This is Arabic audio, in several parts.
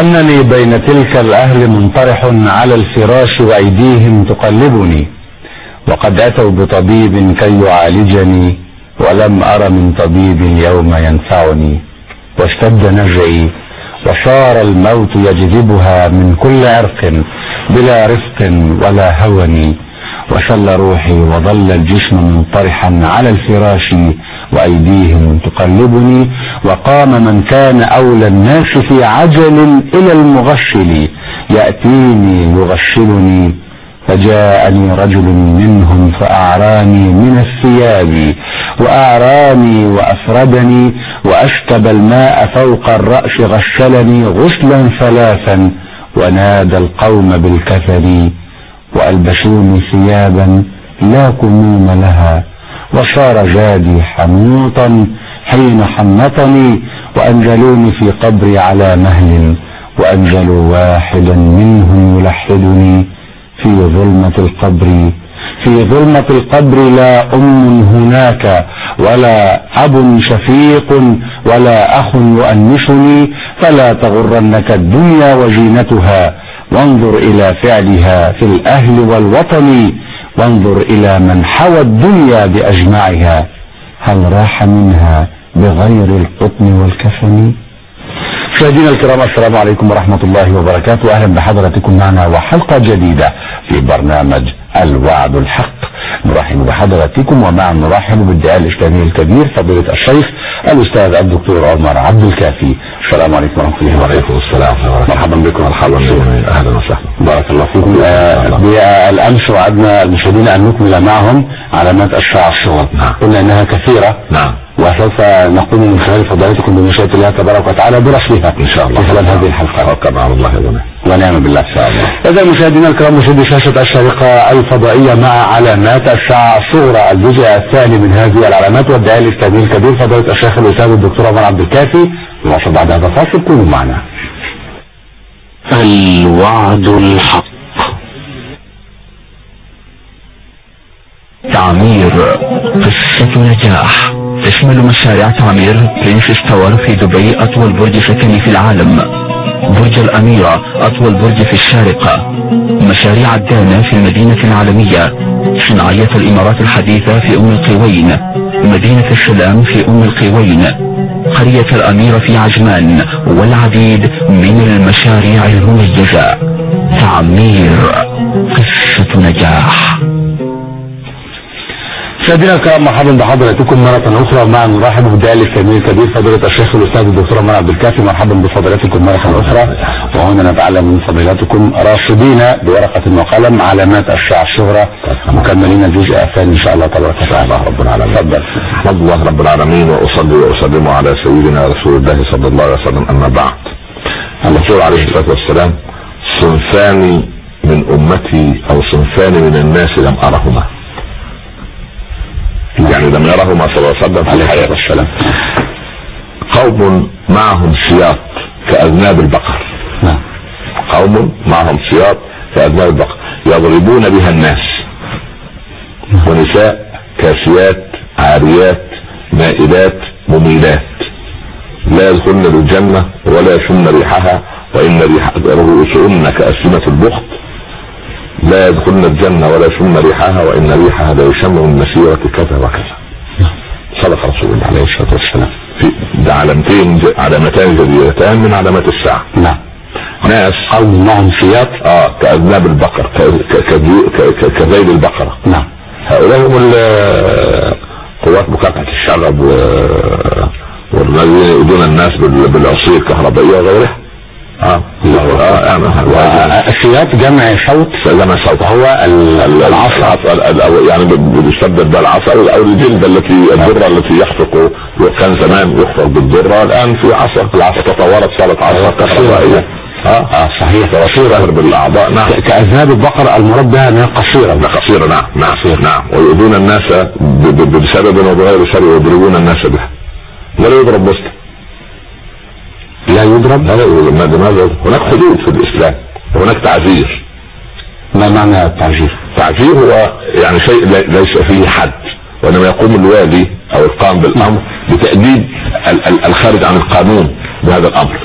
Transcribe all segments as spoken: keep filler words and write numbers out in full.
كأنني بين تلك الأهل منطرح على الفراش وأيديهم تقلبني، وقد أتوا بطبيب كي يعالجني ولم أر من طبيب اليوم ينفعني. واشتد نجعي وصار الموت يجذبها من كل عرق بلا رفق ولا هون، وشل روحي وظل الجسم منطرحا على الفراش وأيديهم تقلبني. وقام من كان أولى الناس في عجل إلى المغشل يأتيني يغشلني، فجاءني رجل منهم فأعراني من الثياب وأعراني وأفردني، وأسكب الماء فوق الرأس غسلني غسلا ثلاثا، ونادى القوم بالكفن، وألبسوني ثيابا لا كموم لها، وصار زادي حنوطا حين حنطني، وأنزلوني في قبري على مهل، وأنزلوا واحدا منهم يلحدني في ظلمة القبر. في ظلمة القبر لا أم هناك ولا أب شفيق ولا أخ يؤنسني، فلا تغرنك الدنيا وزينتها، وانظر إلى فعلها في الأهل والوطن، وانظر إلى من حوى الدنيا بأجمعها، هل راح منها بغير القطن والكفن؟ مشاهدينا الكرام، السلام عليكم ورحمة الله وبركاته، أهلا بحضراتكم معنا وحلقة جديدة في برنامج الوعد الحق. نرحب بحضراتكم ومع نرحب بالداعية الإسلامي الكبير فضيلة الشيخ الأستاذ الدكتور عمر عبد الكافي. السلام عليكم ورحمة الله وبركاته. وعليكم السلام ورحمة الله. مرحبا بكم. مرحبا بكم، أهلا وسهلا. بارك الله فيكم. بالأمس وعدنا المشاهدين أن نكمل معهم علامات الساعة الصغرى. نعم. قلنا أنها كثيرة. نعم. وسوف نقوم من خلال فضائلتكم بمشيئة الله تبارك وتعالى برصدها إن شاء الله في خلال هذه الحلقة. كما الله يظن. ونعم بالله إن شاء الله. إذا مشاهدينا الكرام، مشاهدي شاشة الشارقة الفضائية مع علامات الساعة الصغرى، الجزء الثاني من هذه العلامات، والداعية الإسلامي الكبير فضيلة الشيخ الأستاذ الدكتور عمر عبد الكافي. نواصل بعد هذا الفاصل، كونوا معنا. الوعد الحق. تعمير قصة نجاح تشمل مشاريع تعمير برنسس تاور في دبي، أطول برج سكني في العالم، برج الأميرة أطول برج في الشارقة، مشاريع الدانا في المدينة العالمية، صناعية الإمارات الحديثة في أم القوين، مدينة السلام في أم القوين، قرية الأميرة في عجمان، والعديد من المشاريع المميزة. تعمير قصة نجاح. مشاهدينا الكرام، مرحبا بحضراتكم مرة أخرى، مع نرحب بالداعية الإسلامي الكبير فضيلة الشيخ الأستاذ الدكتور عمر عبد الكافي. مرحبا بفضيلتكم مرة أخرى، وهنا نتعلم من فضيلتكم راصدين بورقة وقلم علامات الساعة الصغرى، مكملين الجزء الثاني إن شاء الله تبارك وتعالى. رب العالمين. تفضل. أحمد الله رب العالمين وأصلي وأسلم على سيدنا رسول الله صلى الله عليه وسلم، أما بعد. الرسول عليه الصلاة والسلام: صنفان من أمتي أو صنفان من الناس لم أرهما. يعني لم يرهما صلى الله عليه وسلم في الحياة والسلام. قوم معهم سياط كأذناب البقر. نعم. قوم معهم سياط كأذناب البقر يضربون بها الناس، ونساء كاسيات عاريات مائلات مميلات، لا يدخلن الجنة ولا يشم ريحها، وإن رؤوسهن كأسنمة البخت، لا يدخلن الجنة ولا يشم ريحها، وإن ريحها لا يشم من مسيرة كذا وكذا. صدق رسول الله عليه الصلاة والسلام. في علامتين علامتان جديدتان من علامات الساعة. نعم. ناس قوم معهم سياط اه كأذناب البقر، كذيل البقرة. نعم. هؤلاء هم قوات مكافحة الشغب والذين يؤذون الناس بالعصير الكهربائية وغيرها. اه اه السياط جمع صوت. جمع صوت هو العصا، يعني بيستبدل بقى العصا او الجلد التي الذره التي يخفق، كان زمان يخفق بالذره، الان في عصا. العصا تطورت صارت عصا كهربائيه. اه اه صحيح. قصيره بالاعضاء. نعم. كأذناب البقر المراد بها انها قصيره. قصيره. نعم نعم نعم. ويؤذون الناس بسبب وبغير سبب، ويضربون الناس بها. ولا يضرب مسلم، لا يضرب. لا يضرب. لماذا؟ هناك حدود في الإسلام، وهناك تعذير. ما معنى التعذير؟ التعذير هو يعني شيء ليس فيه حد، وإنما يقوم الوالي أو القائم بالأمر بتأديب الخارج عن القانون بهذا الأمر.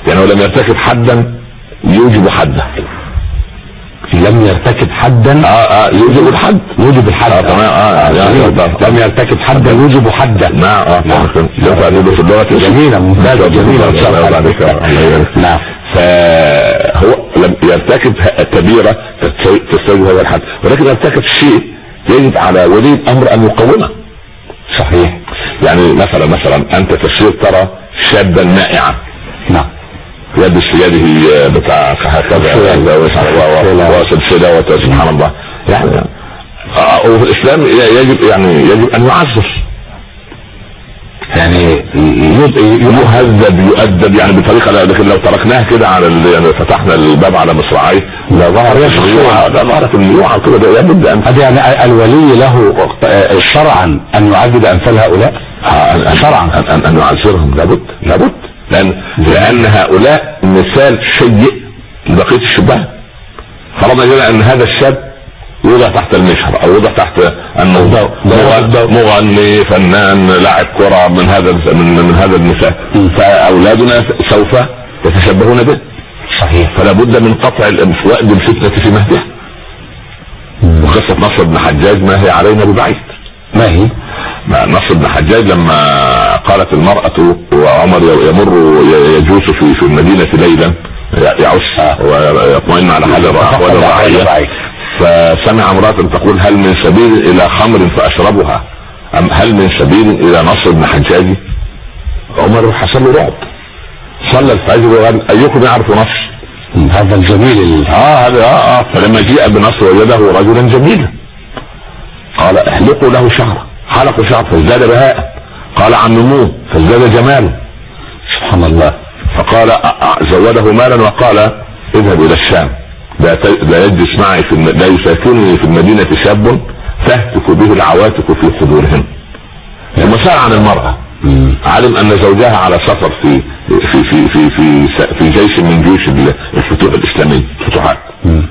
يعني لم يرتكب حدا يوجب حدا، لم يرتكب حدا اه اه يوجب الحد، يوجب الحد اه تمام اه لم يرتكب حدا يوجب حدا. نعم اه في اللغه جميله ممتازه جميله نعم. فهو لم يرتكب كبيره تستوجب هذا الحد، ولكن يرتكب شيء يجب على ولي الامر ان يقومه. صحيح. يعني مثلا مثلا انت تسير ترى شابا مائعا، نعم، يلبس في يده بتاع هكذا وسلسله وسبحان الله، يعني وفي الاسلام يجب يعني يجب ان يعزز، يعني يهذب يؤدب يعني بطريقه، لكن لو تركناه كده على يعني فتحنا الباب على مصراعيه لا ظهر ظهرت الميوعه كده. لابد ان هذا يعني الولي له شرعا ان يعذب امثال هؤلاء شرعا ان ان يعذرهم، لابد لابد لان لان هؤلاء مثال سيء لبقيه الشباب. فرضنا جدا ان هذا الشاب يوضع تحت المشهر او يوضع تحت انه مغني فنان لاعب كرة من هذا من, من هذا المثال، فاولادنا سوف يتشبهون به. صحيح. فلا بد من قطع وأد الفتنة في مهدها. وقصة نصر بن حجاج ما هي علينا ببعيد. ما هي؟ نصر بن حجاج لما قالت المرأة وعمر يمر يجوس في في المدينة ليلا يعش ويطمئن على حال الرعية، فسمع امرأة تقول هل من سبيل الى خمر فاشربها ام هل من سبيل الى نصر بن حجاج؟ عمر حصل له رعب، صلى الفجر وقال ايكم يعرف نصر؟ هذا الجميل اه هذا اه اه فلما جاء بنصر وجده رجلا جميلا قال احلقوا له شعره، حلقوا شعره فازداد بهاء، قال عمموه فازداد جماله، سبحان الله. فقال زوده مالا وقال اذهب الى الشام لا يجلس معي في الم... لا يساكنني في المدينة شاب تهتك به العواتق في صدورهم. ثم سأل عن المرأة، علم ان زوجها على سفر في في في في في, في جيش من جيوش الفتوح الاسلامية فتوحات،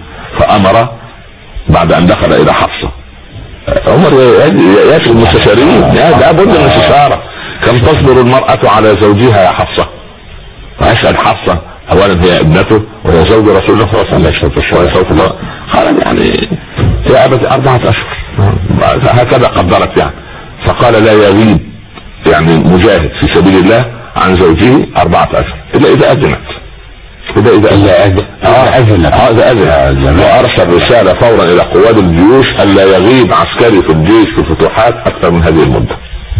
فامر بعد ان دخل الى حفصة. عمر ياتي المستشارين، لا بد من الاستشارة. كم تصبر المرأة على زوجها يا حفصة؟ واسأل حفصة اولا هي ابنته وهي زوج رسول الله صلى الله عليه وسلم. قال يعني يا ابت اربعة اشهر هكذا قدرت يعني. فقال لا يغيب يعني مجاهد في سبيل الله عن زوجه اربعة اشهر الا اذا اذنت، اذا اذا اذنت اه اذنت اه اذا اذنت. وارسل رسالة فورا الى قواد الجيوش الا يغيب عسكري في الجيش في الفتوحات اكثر من هذه المدة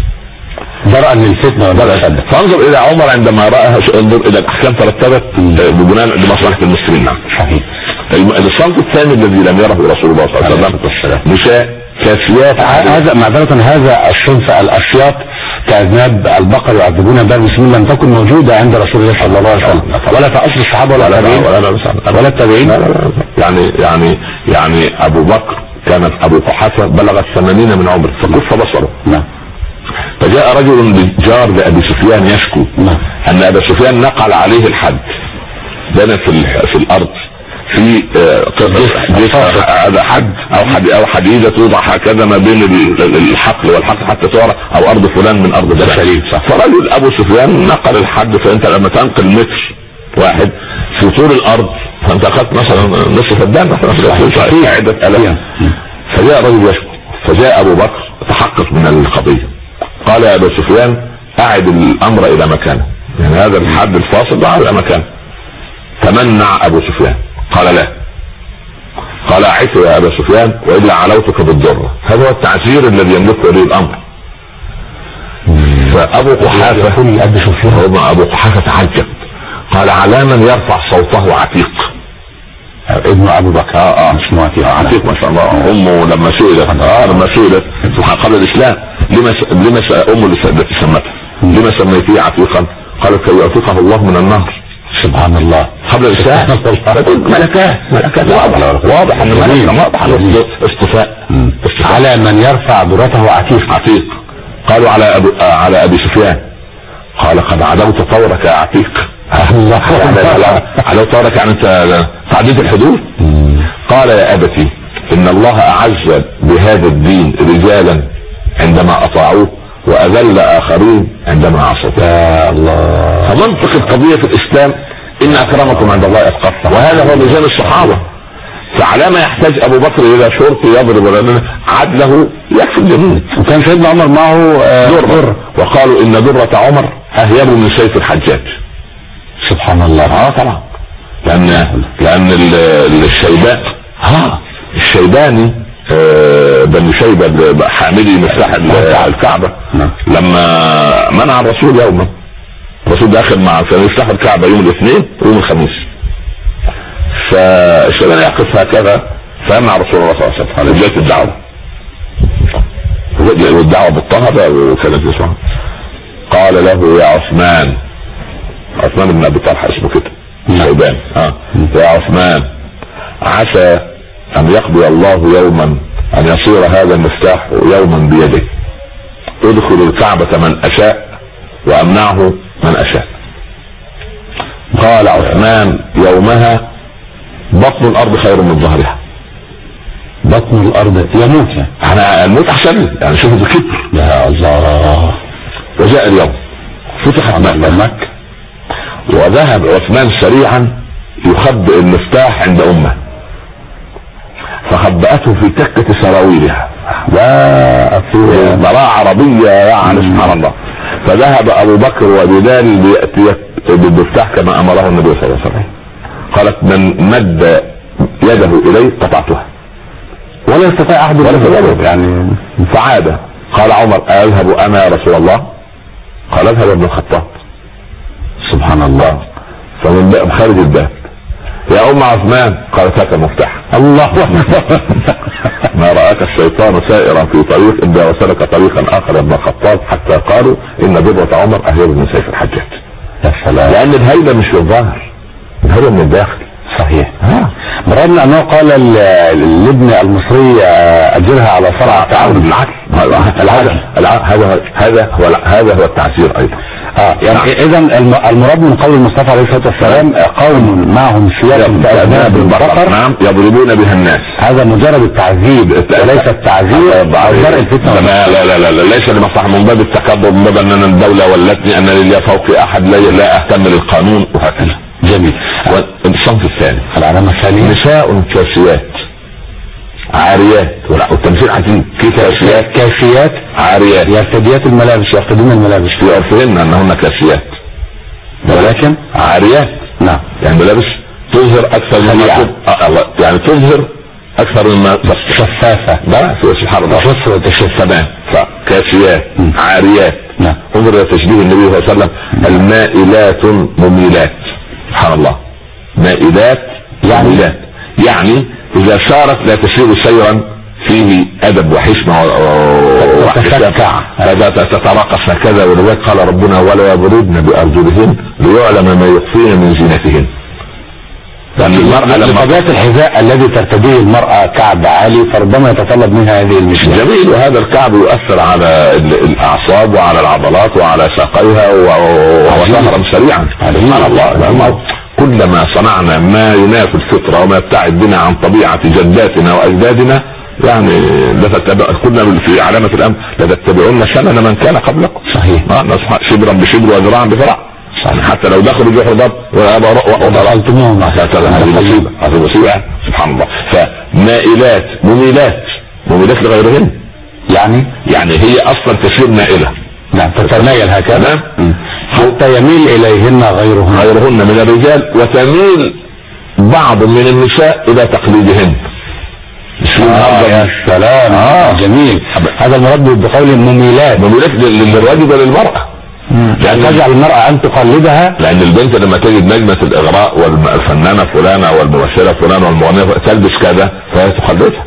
درءا للفتنة ودرءا. فانظر الى عمر عندما رأى، انظر الى الاحكام ترتبت ببناء لمصلحة المسلمين. نعم صحيح. الصمت الثاني الذي لم يره رسول الله صلى الله عليه وسلم نساء كاسيات. هذا معذرة هذا الصنف الاشياط كاذناب البقر يعذبون بها المسلمين لم تكن موجودة عند رسول الله صلى الله عليه وسلم ولا في اصل الصحابة ولا التابعين ولا التابعين. يعني يعني يعني ابو بكر كانت ابو قحافة بلغت ثمانين من عمره فكف بصره. نعم. فجاء رجل جار لأبي سفيان يشكو أن أبي سفيان نقل عليه الحد بنى في في الأرض في هذا حد أو حد أو حديدة توضع هكذا ما بين الحقل والحقل حتى تعرف أو أرض فلان من أرض فلان. فرجل أبو سفيان نقل الحد، فأنت لما تنقل متر واحد في طول الأرض فأنت أخذت مثلا نصف فدان مثلا عدة آلاف. فجاء رجل يشكو، فجاء أبو بكر تحقق من القضية قال يا ابا سفيان اعد الامر الى مكانه، يعني هذا الحد الفاصل ده الى مكانه. تمنع ابو سفيان قال لا، قال اعده يا ابا سفيان والا علوتك بالضره. هذا هو التعسير الذي يملكه ولي الامر. فابو قحافه ابو سفيان ابو قحافه تعجب قال على من يرفع صوته عتيق ابن ابو بكر اه اه اسمه عتيق عتيق ما شاء الله. امه لما سئلت اه لما سئلت قبل الاسلام لما لما امه اللي سمتها لما سميتيه عتيقا؟ قالت كي يعتقه الله من النار. سبحان الله. قبل الاسلام ملكات ملكات واضح واضح ان واضح اصطفاء على من يرفع ذرته عتيق عتيق. قالوا على ابو آه على ابي سفيان قال قد عدوت طورك يا عتيق. الله على طورك يعني انت تعديت الحدود. قال يا ابتي ان الله اعز بهذا الدين رجالا عندما اطاعوه واذل اخرين عندما عصوا. يا الله. فمنطق القضية في الاسلام ان اكرمكم عند الله اتقاكم، وهذا هو ميزان الصحابه. فعلى ما يحتاج ابو بكر الى شرطي يضرب ولا عدله يكفي الجميع. وكان سيدنا عمر معه در، وقالوا ان درة عمر اهيب من سيف الحجاج. سبحان الله. اه طبعا، لان لان الشيبان ها الشيباني آه بني شيبه حاملي مفتاح الكعبه لما منع الرسول يوما، الرسول داخل مع يفتح الكعبه يوم الاثنين ويوم الخميس، فالشيباني يقف هكذا فيمنع رسول الله صلى الله عليه وسلم على بدايه الدعوه، والدعوه بالطهر وكانت اسمها. قال له يا عثمان، عثمان بن ابي طلحه اسمه كده الشيبان، اه يا عثمان عسى ان يقضي الله يوما ان يصير هذا المفتاح يوما بيدك، ادخل الكعبة من اشاء وامنعه من اشاء. قال عثمان يومها بطن الارض خير من ظهرها. بطن الارض يموت يعني انا الموت احسن يعني، شوفوا الكبر يا الله. وجاء اليوم فتحت مكة، وذهب عثمان سريعا يخبئ المفتاح عند امه، فخبأته في تكة سراويلها، لا في براعة عربية يعني سبحان الله. فذهب ابو بكر وبلال ليأتي بالمفتاح كما امره النبي صلى الله عليه وسلم. قالت من مد يده اليه قطعتها، ولا يستطيع احد ولا يعني. فعاد قال عمر اذهب انا يا رسول الله؟ قال اذهب ابن الخطاب. سبحان الله. فمن باب خارج الباب يا ام عثمان قالت هات المفتاح. الله ما رآك الشيطان سائرا في طريق الا وسلك طريقا اخر يا ابن الخطاب، حتى قالوا ان درة عمر اهيب من سيف الحجاج. يا سلام. لان الهيبة مش في الظاهر، الهيبة من الداخل. صحيح. برغم انه قال لابن المصري اجرها على فرع تعاون بالعدل. هذا هذا هو هذا هو التعسير ايضا. اه يعني اذا المراد من قول المصطفى عليه الصلاه والسلام قوم معهم سياق كأذناب البقر نعم يضربون بها الناس. هذا مجرد التعذيب وليس التعذيب او درء الفتنه. لا لا لا لا ليس لمصلحه، من باب التكبر، من باب ان انا الدوله ولتني انني لا فوقي احد، لا, لا اهتم للقانون وهكذا. جميل. والصنف الثاني العلامه الثانيه نساء كاسيات عاريات، والتمثيل عجيب، كاسيات كاسيات عاريات يرتديات الملابس، يرتدون الملابس في عرفهن انهن كاسيات ولكن عاريات. نعم يعني ملابس تظهر اكثر من يعني تظهر اكثر مما شفافه. ده سبحان الله تمام. فكاسيات عاريات. نعم. انظر الى تشبيه النبي صلى الله عليه وسلم المائلات مميلات. سبحان الله. مائلات يعني مميلات، يعني اذا سارت لا تسير سيرا فيه ادب وحشمه وتفكع تتراقص هكذا. ولذلك قال ربنا ولا يضربن بارجلهن ليعلم ما يخفين من زينتهن. لأن المرأة لطبيعة الحذاء الذي ترتديه المرأة كعب عالي فربما يتطلب منها هذه المشكلة. جميل. وهذا الكعب يؤثر على الاعصاب وعلى العضلات وعلى ساقيها وشهرا سريعا. سبحان الله. كلما صنعنا ما ينافي الفطرة وما يبتعد بنا عن طبيعة جداتنا واجدادنا يعني لتتبع كنا في علامة الامر لتتبعون سنن من كان قبلكم. صحيح. نصح شبرا بشبر وذراعا بذراع. يعني حتى لو دخلوا جحر ضب ودخلتموهم هذه مصيبة، هذه مصيبة سبحان الله. فمائلات مميلات، مميلات لغيرهن يعني يعني هي اصلا تسير مائلة. نعم تتمايل هكذا حتى يميل اليهن غيرهن غيرهن من الرجال، وتميل بعض من النساء الى تقليدهن. آه يا سلام. آه. جميل. هذا المراد بقول مميلات، مميلات للرجل وللمرأة. لأن تجعل المرأة ان تقلدها، لان البنت لما تجد نجمة الاغراء والفنانة فلانة والممثلة فلانة والمغنية تلبس كذا فهي تقلدها،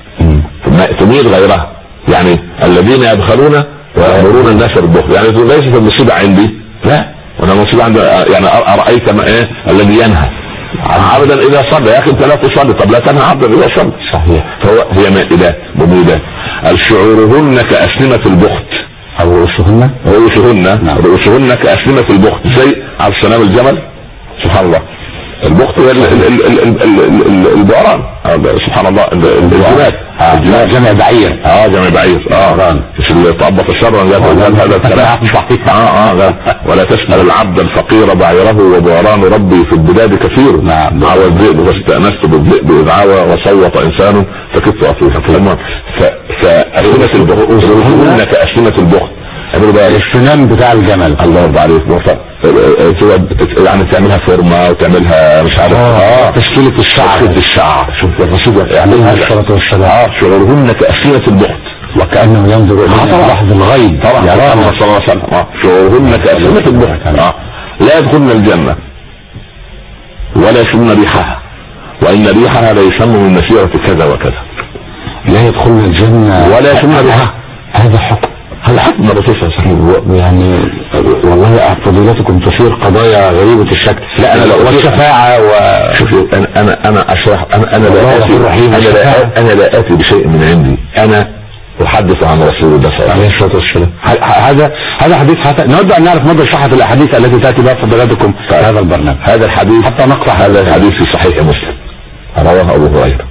تميل غيرها. يعني الذين يبخلون ويأمرون الناس بالبخل، يعني ليست المصيبة عندي، لا، وانا المصيبة عندي. يعني أرأيت ما ايه الذي ينهى عبدا اذا صلى. يا اخي انت لا تصلي، طب لا تنهى عبدا اذا صلى. صحيح. فهو هي مائلات مميلات. الشعورهن كأسنمة البخت او رؤوسهن رؤوسهن رؤوسهن كأسنمة البخت، زي على سنام الجمل. سبحان الله. البخت البعران سبحان الله. الجماد جمع بعير. اه جمع بعير. اه مش اللي طبق شرا هذا الكلام. اه اه ولا تسأل العبد الفقير بعيره وبعران ربي في البلاد كثير. نعم. عوى الذئب واستأنست بالذئب إذ عوى وصوت إنسان فكدت أطيفا. فأسنة البخت إنك أسنة البخت السنان بتاع الجمل. الله يرضى عليك. يعني تعملها فورمه وتعملها مش عارف اه تشكيله الشعر. تشكيله الشعر. شوف الرسول يعملها الصلاه والسلام. شعورهن كأسنة البخت وكأنه ينظر الى لحظ الغيب. طبعا يا رب صلى الله عليه وسلم. شعورهن كأسنة البخت. لا يدخلن الجنه ولا يشم ريحها وان ريحها لا يشم من مسيره كذا وكذا. لا يدخلن الجنه ولا يشم ريحها. هذا حكم. هل حكم الرسول صلى الله عليه وسلم؟ يعني والله فضيلتكم تثير قضايا غريبة الشكل. لا انا لو والشفاعة و شوف انا انا انا اشرح انا انا لا اتي انا لا انا لا اتي بشيء من عندي. انا احدث عن رسول الله صلى الله عليه وسلم. هذا هذا حديث حتى نود ان نعرف مدى صحة الاحاديث التي تاتي بها فضيلتكم في هذا البرنامج. هذا الحديث حتى نقطع هذا الحديث في صحيح مسلم رواه ابو هريرة.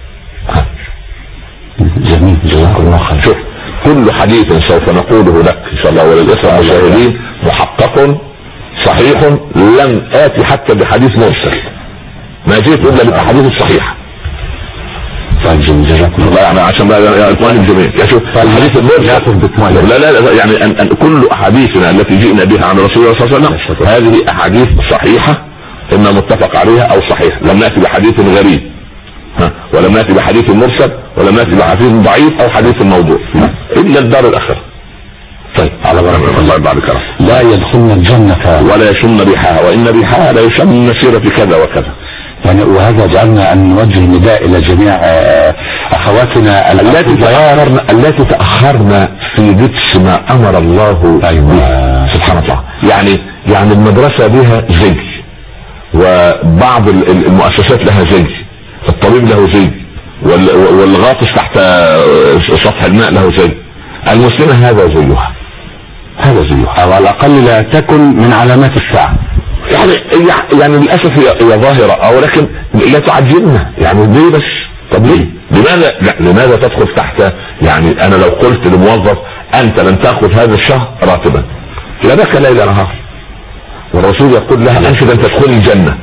جميل جزاكم الله خير. شوف كل حديث سوف نقوله لك ان شاء الله وللاسف المشاهدين محقق صحيح. لم اتي حتى بحديث مرسل. ما جيت الا بالاحاديث الصحيحه. طيب جزاكم الله. يعني عشان يا اخواني الجميع يشوف الحديث المرسل. لا لا لا يعني أن, أن كل احاديثنا التي جئنا بها عن رسول الله صلى الله عليه وسلم هذه احاديث صحيحه اما متفق عليها او صحيح. لم ناتي بحديث غريب ولم ناتي بحديث مرسل ولم ناتي بحديث ضعيف او حديث موضوع الا الدار الاخره. طيب على بركه الله بعد كرم. لا يدخلن الجنه ولا يشم ريحها وان ريحها لا يشم من مسيره كذا وكذا. يعني وهذا جعلنا ان نوجه نداء الى جميع اخواتنا التي تاخرن التي تاخرن في لبس ما امر الله. ايوه سبحان الله. يعني يعني المدرسه بها زي وبعض المؤسسات لها زي. الطبيب له زي والغاطس تحت سطح الماء له زي. المسلمة هذا زيها هذا زيها او على الاقل لا تكن من علامات الساعة. يعني يعني للاسف هي ظاهرة او لكن لا تعجبنا. يعني ليه بس؟ طب ليه؟ لماذا لا لماذا تدخل تحت؟ يعني انا لو قلت لموظف انت لن تاخذ هذا الشهر راتبا لا بك ليل نهار والرسول يقول لها انت لن تدخل الجنة.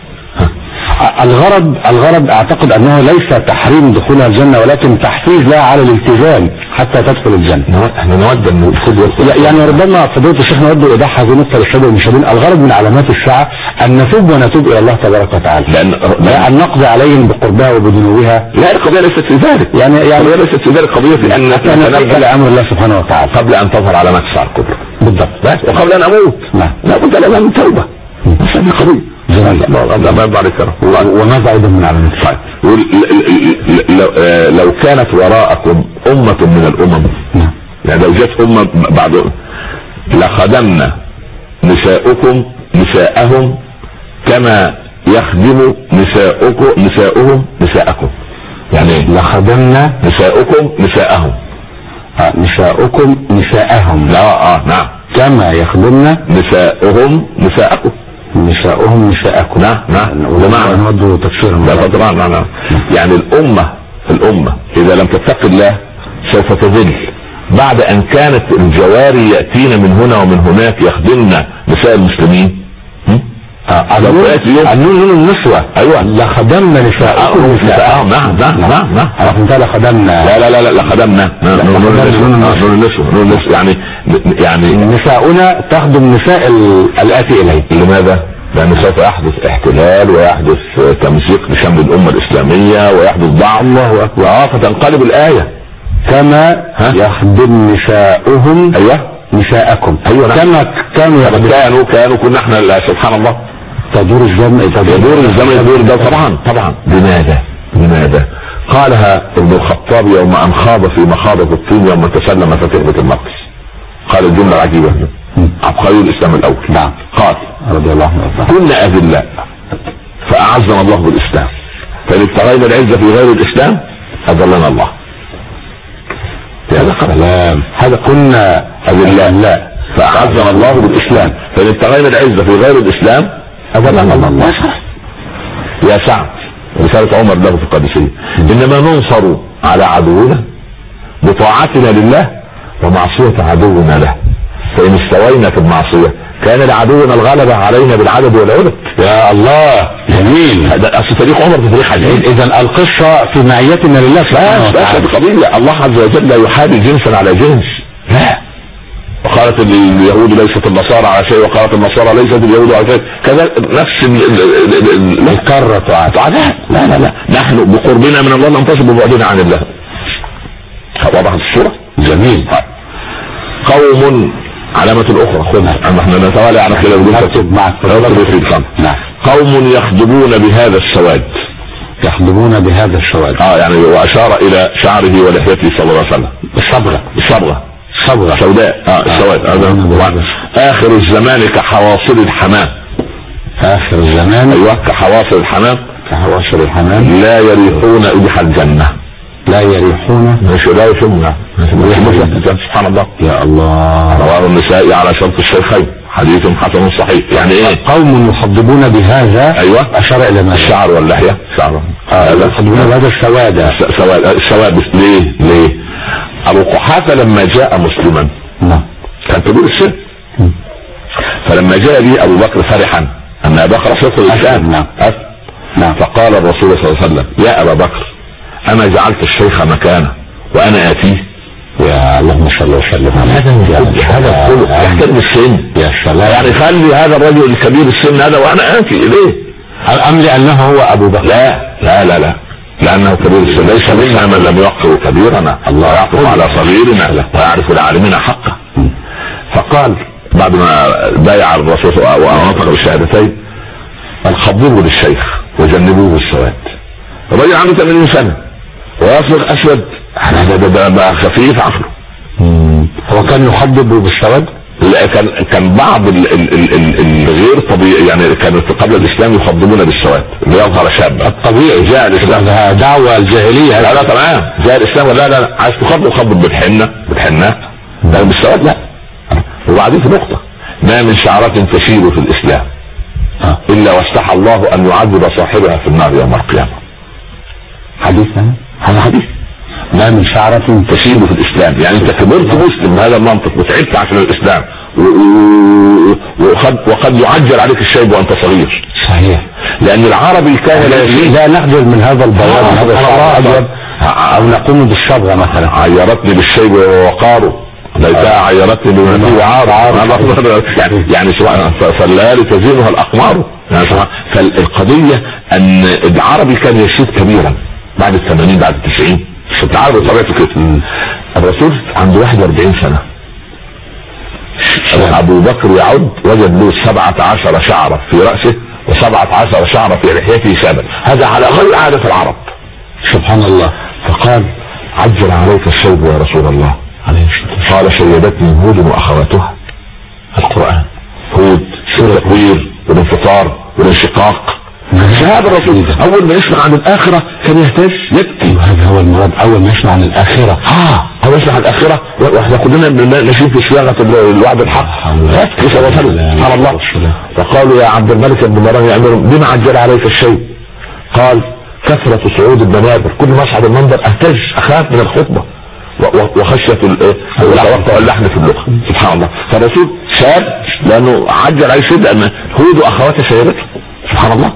الغرض الغرض اعتقد انه ليس تحريم دخولها الجنة ولكن تحفيز لها على الالتزام حتى تدخل الجنة. احنا نود ان ندخل يعني ربما فضيلة الشيخ نود ايضاحها في نقطة للسادة والمشاهدين. الغرض من علامات الساعة ان نتوب ونتوب الى الله تبارك وتعالى. لان لا ان نقضي عليهم بقربها وبدنوها. لا القضية ليست في ذلك. يعني يعني ليست في ذلك قضية في ان نتنبه لامر الله سبحانه وتعالى قبل ان تظهر علامات الساعة الكبرى. بالضبط. بس وقبل ان اموت لا بد لنا من توبة. هذه قضية. وماذا ايضا من علامات الساعة؟ لو كانت وراءكم امة من الامم يعني لو جت امة بعد لخدمنا نساؤكم نساءهم كما يخدم نساؤكم نساؤهم نساءكم. يعني لخدمنا نساؤكم نساءهم آه نساؤكم نساءهم. لا اه نعم كما يخدمنا نساؤهم نساءكم نساؤهم نساءكم. نعم نعم ومعنى نود تفسيرا. نعم نعم. يعني الامة الامة اذا لم تتق الله سوف تذل بعد ان كانت الجواري يأتين من هنا ومن هناك يخدمنا نساء المسلمين. النون النسوة. ايوه لخدمنا نساءكم نساءهم. نعم نعم نعم نعم. عرفت لخدمنا. لا لا لا لا لخدمنا نون النسوة نون النسوة. يعني يعني نساؤنا تخدم نساء الاتي اليه. لماذا؟ لأنه سوف يحدث احتلال ويحدث تمزيق لشمل الأمة الإسلامية ويحدث ضعف. الله أكبر. فتنقلب الآية كما يخدم نساؤهم. أيوة نساءكم. أيوة نعم. كما كانوا كانوا كانوا كنا احنا سبحان الله تدور الزمن تدور الزمن يدور ده طبعا طبعا. لماذا؟ لماذا؟ قالها ابن الخطاب يوم أن خاض في مخاضة الطين يوم تسلم مفاتيح بيت المقدس. قال الجملة عجيبة عبقري الإسلام الأول. نعم. قال رضي الله عنه كنا أذلاء فأعزنا الله بالإسلام فإن ابتغينا العزة في غير الإسلام أذلنا الله. هذا كلام. هذا كنا أذلاء لا فأعزنا الله بالإسلام فإن ابتغينا العزة في غير الإسلام أذلنا الله. يا سعد، رسالة عمر له في القادسية، انما ننصر على عدونا بطاعتنا لله ومعصية عدونا له، فان استوينا في المعصية كان لعدونا الغلبة علينا بالعدد والعدد. يا الله، جميل. هذا اصل تاريخ عمر في تاريخ عجيب. اذا القصة في معيتنا لله سبحانه وتعالى. القضية الله عز وجل لا يحابي جنسا على جنس، لا. وقالت اليهود ليست النصارى على شيء، وقالت النصارى ليست اليهود على شيء، كذا نفس الكرة عذاب. لا لا لا، نحن بقربنا من الله ننتصب وبعدنا عن الله. وضحت الصورة؟ جميل. قوم علامة الأخرى، خذها احنا نتوالى على خلال الجلسة. نعم. قوم يخدمون بهذا السواد، يخدمون بهذا السواد. اه يعني وأشار إلى شعره ولحيته صلى الله عليه وسلم. الصبغة الصبغة صبغة سوداء. اه السواد. آه. آخر الزمان كحواصل الحمام. آخر الزمان أيوة كحواصل الحمام. كحواصل الحمام لا يريحون ريح الجنة. لا يريحون مش لا يشمنا. سبحان الله. يا الله. رواه النسائي على شرط الشيخين، حديث حسن صحيح. يعني ايه؟ قوم يخضبون بهذا. ايوه. اشار الى ما الشعر واللحية. شعر. اه يخضبون بهذا السواد. سواد. السواد ليه؟ ليه؟ ابو قحافة لما جاء مسلما نعم كان كبير السن، فلما جاء به ابو بكر فرحا ان ابا بكر شيخ الاسلام. نعم نعم. فقال الرسول صلى الله عليه وسلم يا ابا بكر انا جعلت الشيخ مكانه وانا اتيه. يا اللهم صل وسلم على هذا كله يحترم السن. يا سلام. يعني خلي هذا الرجل الكبير السن هذا وانا اتي اليه. ام لانه هو ابو بكر؟ لا لا لا لا، لانه كبير السن. ليس منا من لم يوقر كبيرنا، الله يعطف على صغيرنا ويعرف لعالمنا حقه. فقال بعد ما بايع الرسول ونطق بالشهادتين الخضبوا للشيخ وجنبوه السواد. الرجل عنده ثمانين سنة ويصبغ اسود، ده بقى خفيف عقله. هو كان يخضب بالسواد؟ لا، كان كان بعض الغير طبيعي، يعني كانت قبل الاسلام يخضبون بالسواد ليظهر شابا. الطبيعي جاء الاسلام، ده دعوة الجاهلية. لا لا تمام، جاء الاسلام لا لا لا، عايز تخضب خضب بالحنة بالحناء، ده بالسواد لا. وبعدين في نقطة، ما من شعرات تشيب في الاسلام الا واستحى الله ان يعذب صاحبها في النار يوم القيامة. حديث هذا حديث. ما من شعرة تشيب في الاسلام، يعني انت كبرت مسلم هذا المنطق وتعبت عشان الاسلام وقد وقد يعجل عليك الشيب وانت صغير. صحيح. لان العربي كان لا يشيب. لا نخجل من هذا البيان، من هذا الشعر او نقوم بالصبغة مثلا. عيرتني بالشيب ووقاره ليتها عيرتني بما فيه عار. يعني يعني فالليالي تزينها الاقمار. فالقضية ان العربي كان يشيب كبيرا بعد الثمانين بعد التسعين. انت عارف طبيعته كده. الرسول عنده واحد واربعين سنة، ابو بكر يعد وجد له سبعة عشر شعرة في رأسه وسبعة عشر شعرة في لحيته شابا، هذا على غير عادة العرب. سبحان الله. فقال عجل عليك الشيب يا رسول الله. قال شيبتني هود واخواتها. القرآن هود سورة التكوير والانفطار والانشقاق. هذا الرسول اول ما يسمع عن الاخرة كان يهتز يبكي. هذا هو المراد، اول ما يسمع عن الاخرة ها اول ما يسمع عن الاخرة واحنا كلنا نشوف في صياغة الوعد الحق. يبكي صلى الله عليه وسلم. سبحان الله. فقالوا يا عبد الملك بن مروان يا امير بما عجل عليك الشيء؟ قال كثرة صعود المنابر، كل ما اصعد المنبر اهتز اخاف من الخطبة وخشية وتوقع اللحن في اللغة. سبحان الله. فالرسول شاب لانه عجل عليه شيء لان هود واخواته شيبته. سبحان الله.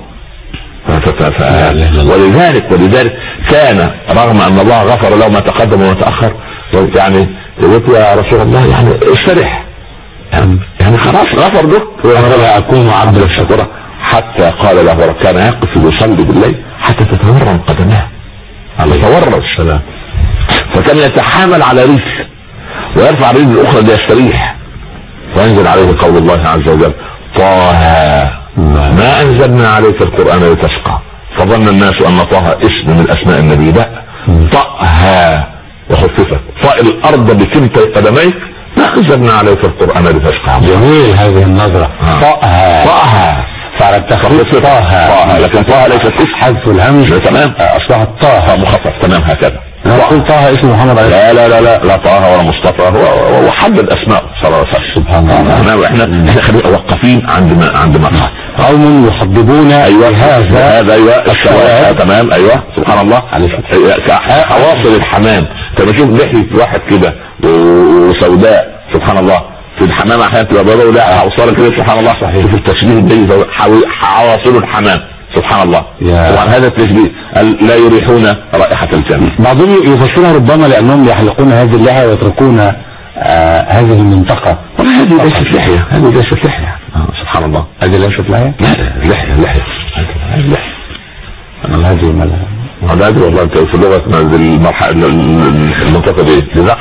ولذلك ولذلك كان رغم ان الله غفر له ما تقدم وما تأخر، يعني قلت يا رسول الله يعني استريح، يعني, يعني خلاص غفر له وانا اكون عبد الشكورة. حتى قال له كان يقف يصلي بالليل حتى تتورم قدماه. تورم السلام. فكان يتحامل على رجل ويرفع رجل الاخرى ليستريح، وينزل عليه قول الله عز وجل طه ما انزلنا عليك القرآن لتشقى فظن الناس ان طه اسم من اسماء النبي. لا، طأها وخففت طأ الارض بكلتا قدميك ما انزلنا عليك القرآن لتشقى. جميل هذه النظرة. طأها طأها فعلى التخفيف طه. طه لكن طه ليست اسم، حذف الهمز تمام، اصبحت طه مخفف، تمام هكذا. نقول طه اسم محمد عليه. لا لا لا لا لا طه ولا مصطفى، هو هو حدد اسماء صلى الله عليه وسلم. سبحان الله. احنا احنا خلينا واقفين عند ما عند ما قوم يحببون ايوه هذا هذا ايوه السواء، تمام ايوه سبحان الله. حواصل الحمام، طب شوف لحيه واحد كده وسوداء سبحان الله، في الحمام احيانا تبقى بيضاء ولا اوصال كده سبحان الله. صحيح. شوف التشبيه الجيد، حواصل الحمام سبحان الله. طبعا هذا التشبيه لا يريحون رائحة الجنة. بعضهم يفسرها ربما لانهم يحلقون هذه اللحية ويتركون آه هذه المنطقة. هذه ليست لحية، هذه ليست لحية. آه سبحان الله. هذه ليست لحية؟ لا لحية لحية هذه لحية. انا هذه مالها؟ هذا ادري والله انت في لغة المرحلة المنطقة دي لذا.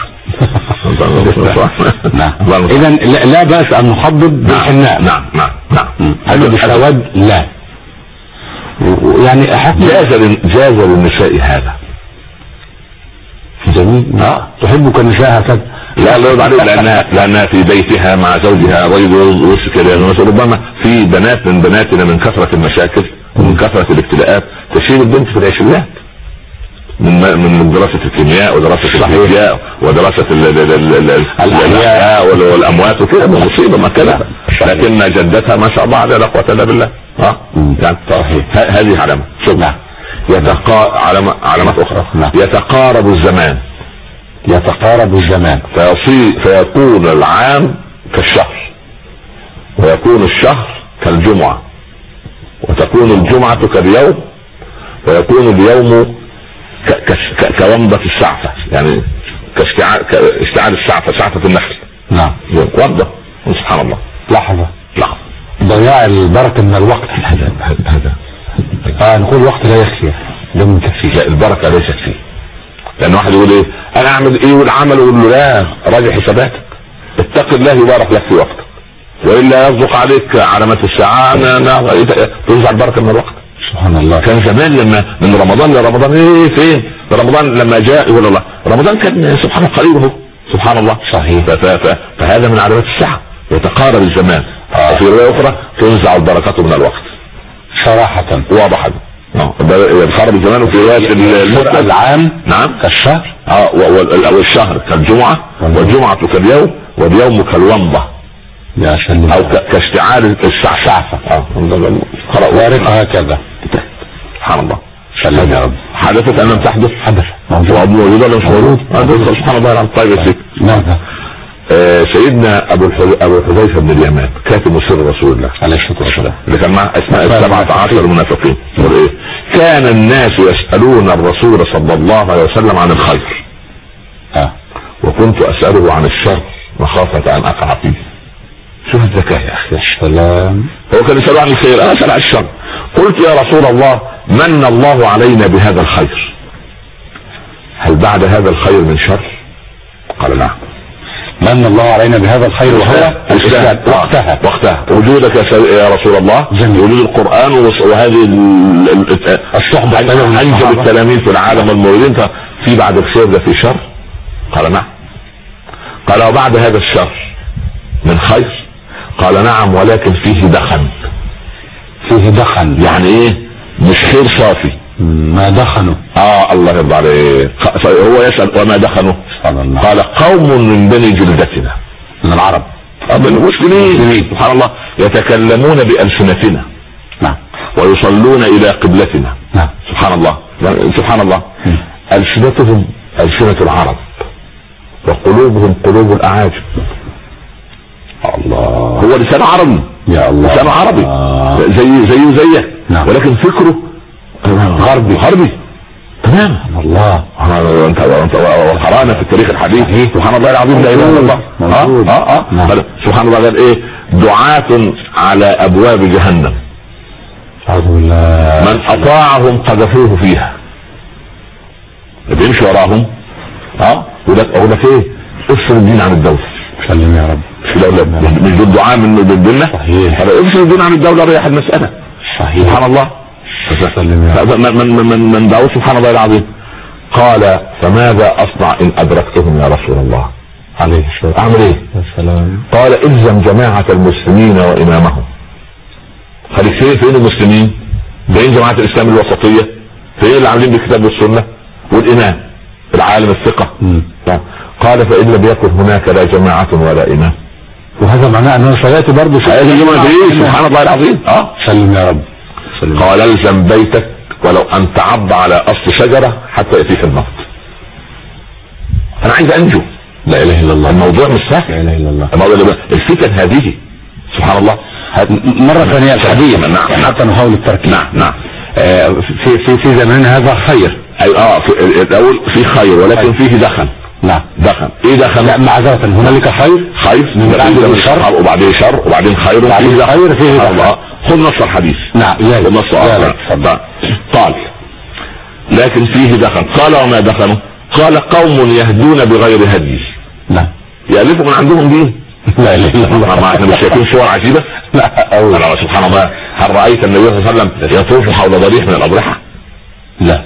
نعم. اذا لا بأس ان نخضب بالحناء. نعم نعم نعم. هذا بالسواد لا. يعني جاز جاز للنساء هذا. جميل. اه تحبك النساء هكذا؟ لا لا عليه، لانها لانها في بيتها مع زوجها رجل وسكر. ربما في بنات من بناتنا من كثرة المشاكل ومن كثرة الابتلاءات تشيل البنت في العشرينات من من دراسة الكيمياء ودراسة الفيزياء ودراسة الاحياء والاموات وكده، مصيبة ما كده. لكن جدتها ما شاء الله عليها لا قوة الا بالله. ها يعني صحيح. هذه علامة. شوف يتقا علامة علامات اخرى. نعم. يتقارب الزمان، يتقارب الزمان فيصير فيكون العام كالشهر، ويكون الشهر كالجمعة، وتكون الجمعة كاليوم، ويكون اليوم كومضة السعفة، يعني كاشتعال السعفة، سعفة النخل. نعم. ومضة. سبحان الله. لحظة لحظة ضياع البركة من الوقت. هذا هذا اه نقول الوقت لا يكفي، ده مكفي. لا البركة ليست فيه، لان واحد يقول ايه انا اعمل ايه والعمل، يقول له لا راجع حساباتك، اتق الله يبارك لك في وقتك، والا يصدق عليك علامات الساعة تنزع البركة من الوقت. سبحان الله. كان زمان لما من رمضان لرمضان ايه فين رمضان لما جاء يقول الله رمضان كان سبحان الله قريب اهو سبحان الله. صحيح. فهذا من علامات الساعة، يتقارب الزمان. آه. وفي رواية اخرى تنزع البركة من الوقت. صراحة واضحة. يتقارب الزمان. وفي رواية المرأة العام نعم كالشهر. اه والشهر كالجمعة، والجمعة كاليوم، واليوم كالومضة او كاشتعال السعفة. اه وارق هكذا. سبحان الله. سلام يا رب. حدثت ان لم تحدث؟ حدث. موجود ولا مش موجود؟ سبحان الله العظيم. طيب يا سيدي. نعم. آه سيدنا ابو ابو حذيفه بن اليمان كاتب سر رسول الله عليه الصلاه والسلام، اللي كان معه اسماء السبعة عشر المنافقين. ايه كان الناس يسالون الرسول صلى الله عليه وسلم عن الخير، اه وكنت اساله عن الشر مخافه ان اقع فيه. شوف الذكاء يا اخي. السلام. هو كان يسأل عن الخير، انا اسأل عن الشر. قلت يا رسول الله من الله علينا بهذا الخير، هل بعد هذا الخير من شر؟ قال نعم. من الله علينا بهذا الخير وهو الإسلام. وقتها وقتها وجودك يا رسول الله، وجود القرآن وهذه الصحبة انجب التلاميذ في العالم والموردين، في بعد الخير ده في شر؟ قال نعم. قال وبعد هذا الشر من خير؟ قال نعم ولكن فيه دخن. فيه دخن يعني ايه؟ مش خير صافي. ما دخنوا. اه الله يرضى عليك. هو يسأل وما دخنوا؟ قال قوم من بني جلدتنا، من العرب، من المسلمين سبحان الله، يتكلمون بألسنتنا. نعم. ويصلون الى قبلتنا. نعم. سبحان الله سبحان الله. ألسنتهم ألسنة العرب وقلوبهم قلوب الأعاجم. الله. هو لسان عربي يا الله، لسان عربي آه. زي زي زيك. نعم. ولكن فكره غربي غربي تمام. الله. انت انت وقرانا في التاريخ الحديث سبحان الله العظيم لا اله الا الله. اه اه اه نعم. سبحان الله. قال ايه؟ دعاة على ابواب جهنم، اعوذ بالله، من اطاعهم قذفوه فيها. بيمشي وراهم اه وده لك ايه؟ افصل الدين عن الدولة. سلم يا رب. مش دول دعاء من الدنيا. صحيح. هذا افصل الدين عن الدولة ريح المسألة. صحيح. سبحان الله. من من من من دعوه سبحان الله العظيم. قال فماذا اصنع ان ادركتهم يا رسول الله؟ عليه الصلاه اعمل ايه؟ والسلام. قال الزم جماعة المسلمين وامامهم. خليفين فين المسلمين؟ فين جماعة الاسلام الوسطية؟ فين اللي عاملين بالكتاب والسنة؟ والامام العالم الثقة. قال فان لم يكن هناك لا جماعة ولا امام. وهذا معناه انه صلاتي برضه سبحان الله العظيم. اه سلم يا رب. سلم. قال الزم بيتك ولو ان تعض على اصل شجرة حتى ياتيك الموت. انا عايز انجو. لا اله الا الله. الموضوع مش سهل. لا اله الا الله. الموضوع الفتن هذه سبحان الله. مرة ثانية الحديث. نعم. حتى نحاول التركيز. نعم نعم. آه في في في زماننا هذا خير. اي اه في الاول في خير ولكن فيه دخن. نعم. دخن. ايه دخن؟ لا معذرة هنالك خير. خير من بعد شر وبعدين شر وبعدين خير وبعدين خير فيه دخن. خذ نص الحديث. نعم. خذ نص قال لكن فيه دخن. قال وما دخنوا؟ قال قوم يهدون بغير هدي. نعم. يألفوا من عندهم دين. لا اله الا الله. ما احنا مش شايفين صور عجيبة؟ لا أوي. سبحان الله. هل رأيت النبي صلى الله عليه وسلم يطوف حول ضريح من الأضرحة؟ لا.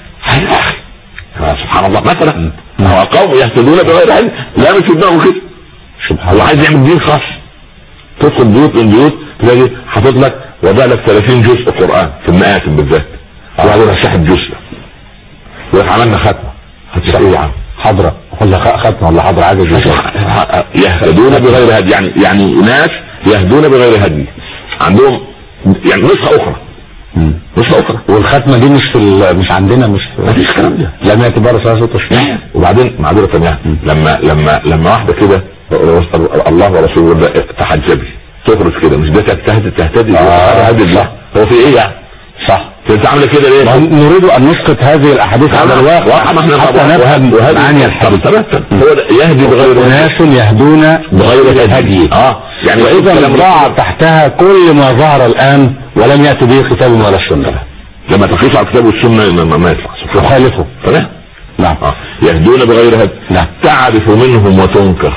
سبحان الله. مثلا هو قوم يهتدون بغير هدي. لا مش في دماغه كده. سبحان الله. عايز يعمل دين خاص. تدخل بيوت من بيوت تلاقي حاطط لك وضع لك ثلاثين جزء قرآن في المآتم بالذات. وبعدين سحب جزء. وعملنا ختمة. ختمة ايه يا عم؟ حضرة ولا ختمة ولا حضرة عادي جزء. يهتدون بغير هدي يعني يعني ناس يهدون بغير هدي. عندهم يعني نسخة أخرى. نسخة أخرى. والختمة دي مش في مش عندنا مش ما فيش الكلام ده. لم يعتبر صلاة التشريع. وبعدين معذرة يعني لما لما لما واحدة كده الله ورسوله تحجبي تخرج كده مش ده تهتدي تهتدي هدي الله. هو في ايه يعني؟ صح. انت عامله كده ليه؟ نريد ان نسقط هذه الاحاديث على الواقع حتى نفهم معاني الحديث. هو يهدي بغير ناس يهدون بغير هدي. اه يعني واذا ضاع تحتها كل ما ظهر الان ولم ياتي به كتاب ولا سنه. لما تقيس على الكتاب والسنه ما يطلع يخالفه. تمام. نعم. آه. يهدون بغير هدي. نعم. تعرف منهم وتنكر.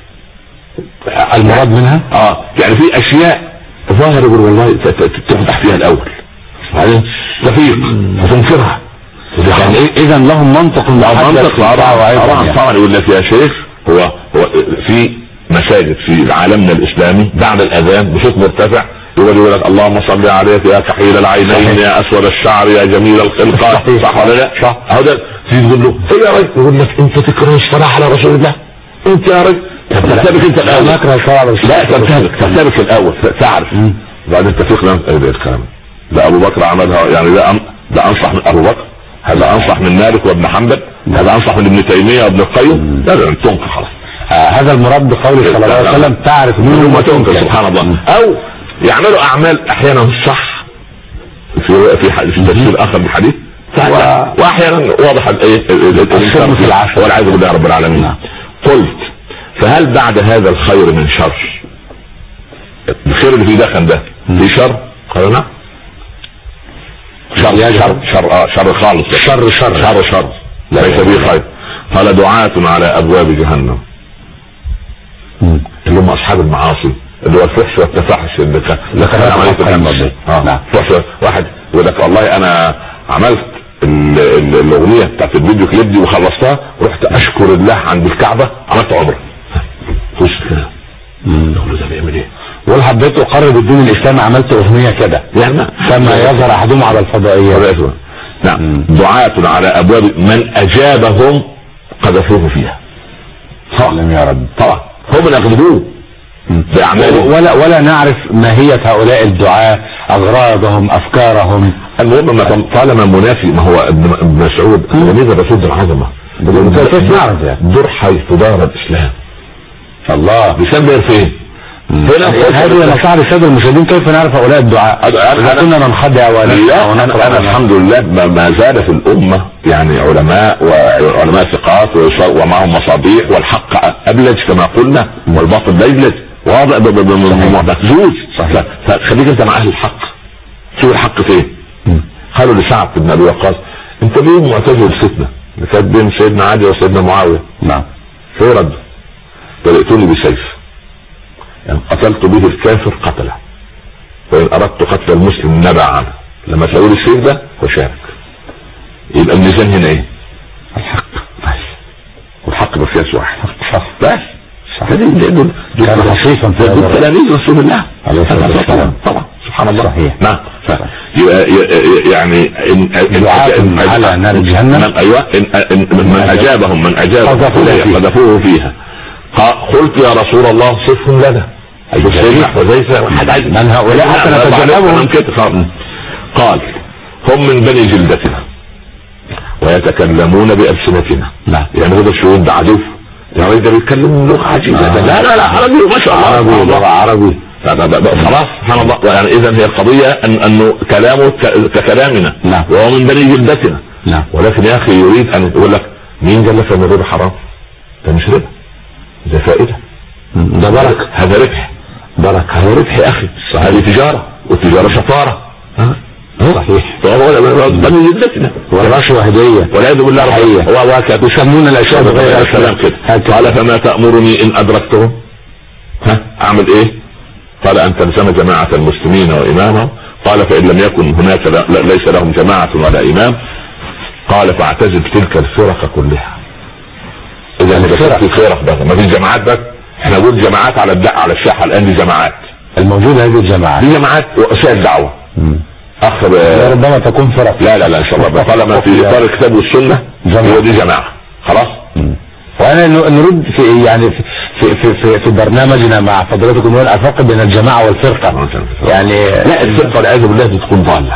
المراد منها اه يعني في اشياء ظاهره يقول والله تفتح فيها الاول بعدين تفيق وتنكرها. يعني اذا لهم منطق منطق طبعا طبعا. يقول لك يا شيخ هو هو في مساجد في عالمنا الاسلامي بعد الاذان بصوت مرتفع يقول يقول لك اللهم صل عليك يا كحيل العينين يا اسود الشعر يا جميل الخلقات. صح ولا لا؟ صح. هذا تيجي تقول له ايه يا رجل؟ يقول لك انت تكره الصلاه على رسول الله. انت يا رجل ترتبك انت الاول. لا اكره الصلاه على رسول الله. لا ترتبك ترتبك الاول تعرف بعدين تفيق. ايه ده الكلام ده؟ ابو بكر عملها يعني ده ده انصح من ابو بكر. هذا انصح من مالك وابن حنبل. هذا انصح من ابن تيميه وابن القيم. لا لا تنكر خلاص. آه هذا المراد بقوله صلى الله عليه وسلم تعرف منهم ما تنكر. سبحان الله. او يعملوا اعمال احيانا صح في في في تفسير اخر بالحديث واحيانا واضح الايه الشر في العشر والعياذ بالله رب العالمين. قلت فهل بعد هذا الخير من شر؟ الخير اللي فيه دخن ده في شر؟ قال نعم. شر شر شر اه شر خالص. شر شر شر شر ليس به خير. قال دعاة على ابواب جهنم اللي هم اصحاب المعاصي اللي هو الفحش والتفحش اللي كان عمليه اه واحد يقول لك والله انا عملت الاغنيه بتاعت الفيديو كليب دي وخلصتها رحت اشكر الله عند الكعبه عملت عمره. خش كده يقول له ده بيعمل ايه؟ ولا حبيت اقرب الدين الاسلامي عملت اغنيه كده يعني كما يظهر احدهم على الفضائيات. نعم. دعاة على ابواب من اجابهم قذفوه فيها. سلم يا رب. طبعا هم اللي اخذوه ولا ولا نعرف ماهية هؤلاء الدعاة اغراضهم افكارهم. المهم ما طالما منافي ما هو ابن مسعود تلميذ الرسول العظمه كيف نعرف يعني دور حيث دار الاسلام. الله بيسمى فين؟ هذه نصائح للساده المشاهدين كيف نعرف هؤلاء الدعاء؟ اذا كنا ننخدع ونقرا الحمد لله ما زال في الامه يعني علماء وعلماء ثقات ومعهم مصابيح والحق ابلج كما قلنا والباطل ليلج واضح مهزوز. فخليك انت مع اهل الحق شوف الحق فين. قالوا لسعد بن ابي وقاص انت ليه معتزل الفتنه اللي كانت بين سيدنا علي وسيدنا معاويه؟ نعم. في رد فلقيتوني بسيف يعني قتلت به الكافر قتله وان اردت قتل المسلم نبع عنه. لما تقول السيف ده وشارك يبقى الميزان هنا ايه؟ الحق بس. والحق بقياس واحد. صح بس كان خفيفا في تلاميذ رسول الله عليه الصلاة والسلام. طبعا سبحان الله. صحيح. نعم. يعني دعاة على نار جهنم. ايوه من اجابهم من اجابهم قذفوه فيها. قلت يا رسول الله صفهم لنا من هؤلاء حتى نتجنبهم. قال هم من بني جلدتنا ويتكلمون بألسنتنا. لا يعني هذا الشهود ده عجيب، يعني ده بيتكلم لغة عجيبة. لا لا لا عربي ما شاء الله، عربي لغة عربي خلاص سبحان الله. يعني اذا هي القضية أن انه كلامه ككلامنا. نعم. وهو من بني جلدتنا. نعم. ولكن يا اخي يريد ان يقول لك مين قال لك ان الربا حرام؟ ده مش ربا، ده فائدة، ده بركة، هذا ربح. بركة، هذا ربح يا اخي. هذه تجارة، والتجارة شطارة. ها صحيح. بني جلدتنا والرشوة هدية والعياذ بالله رحية. يسمون الاشياء بغير السلام كده. قال فما تأمرني ان ادركتهم؟ ها اعمل ايه؟ قال ان تلزم جماعة المسلمين وامامهم. قال فان لم يكن هناك ليس لهم جماعة ولا امام. قال فاعتزل تلك الفرق كلها. اذا الفرق في فرق بقى، ما في جماعات بقى. احنا نقول جماعات على الدعوة على الساحة الان، دي جماعات الموجودة، هذه الجماعات دي جماعات واسائل دعوة. اخ ربما تكون فرق. لا لا لا ان شاء الله طالما في اطار الكتاب والسنه هو دي جماعه خلاص. وانا نرد في يعني في في في, في برنامجنا مع فضيلتكم هنا الفرق بين الجماعه والفرقه. يعني لا الفرقه والعياذ بالله بتكون ضاله،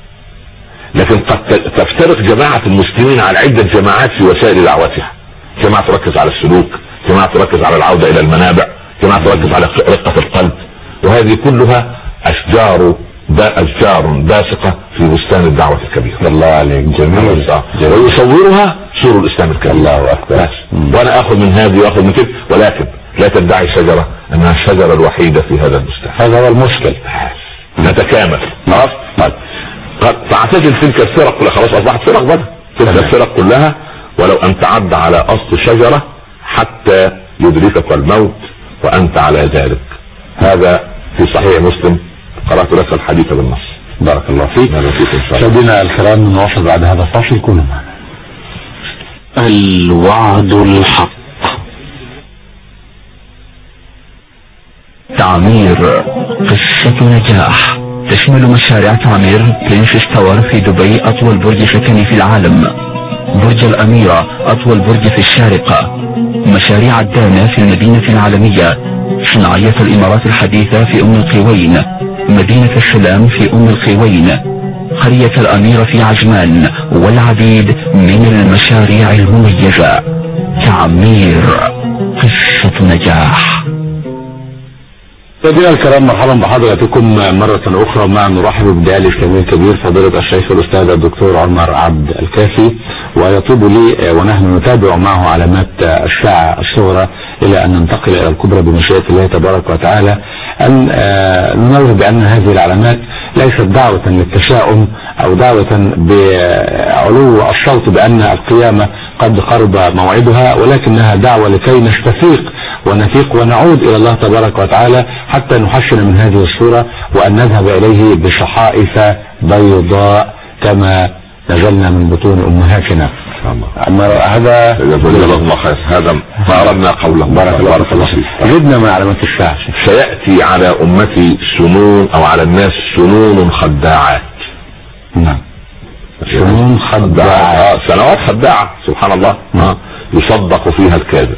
لكن قد تفترق جماعه المسلمين على عده جماعات في وسائل دعوتها. جماعه تركز على السلوك، جماعه تركز على العوده الى المنابع، جماعه تركز على رقه القلب، وهذه كلها اشجار أشجار باسقة في بستان الدعوة الكبيرة. الله عليك، جميل. ويصورها سور الإسلام الكبير. الله أكبر. وأنا أخذ من هذه وأخذ من كده، ولكن لا تدعي شجرة أنها الشجرة الوحيدة في هذا البستان. هذا هو المشكل. نتكامل. خلاص. فاعتزل تلك الفرق كلها، خلاص أصبحت فرق بدأ. تلك الفرق كلها ولو أن تعد على أصل شجرة حتى يدركك الموت وأنت على ذلك. هذا في صحيح مسلم. قرأت لك الحديث بالنص. بارك الله فيك. مشاهدينا الكرام نواصل بعد هذا الفاصل. كونوا معنا. الوعد الحق. تعمير قصة نجاح تشمل مشاريع تعمير برنسس تاور في دبي، أطول برج سكني في العالم، برج الأميرة أطول برج في الشارقة، مشاريع الدانا في المدينة العالمية، صناعية الإمارات الحديثة في أم القوين، مدينة السلام في أم القوين، قرية الأميرة في عجمان، والعديد من المشاريع المميزة. تعمير قصة نجاح. مشاهدينا الكرام مرحبا بحضراتكم مرة أخرى. معنا نرحب بالداعي الإسلامي الكبير فضيلة الشيخ الأستاذ الدكتور عمر عبد الكافي، ويطيب لي ونحن نتابع معه علامات الساعة الصغرى إلى أن ننتقل إلى الكبرى بمشيئة الله تبارك وتعالى، أن ننوه بأن هذه العلامات ليست دعوة للتشاؤم أو دعوة بعلو الصوت بأن القيامة قد قرب موعدها، ولكنها دعوة لكي نستفيق ونفيق ونعود إلى الله تبارك وتعالى حتى نحسن من هذه الصورة وأن نذهب إليه بصحائف بيضاء كما نزلنا من بطون أمهاتنا. أما هذا هذا ما أردنا قوله. بارك الله فيك. زدنا من علامات الساعة. سيأتي على أمتي سنون أو على الناس سنون خداعات. نعم. سنون خداعات. سنوات خداعة سبحان الله. نعم. يصدق فيها الكاذب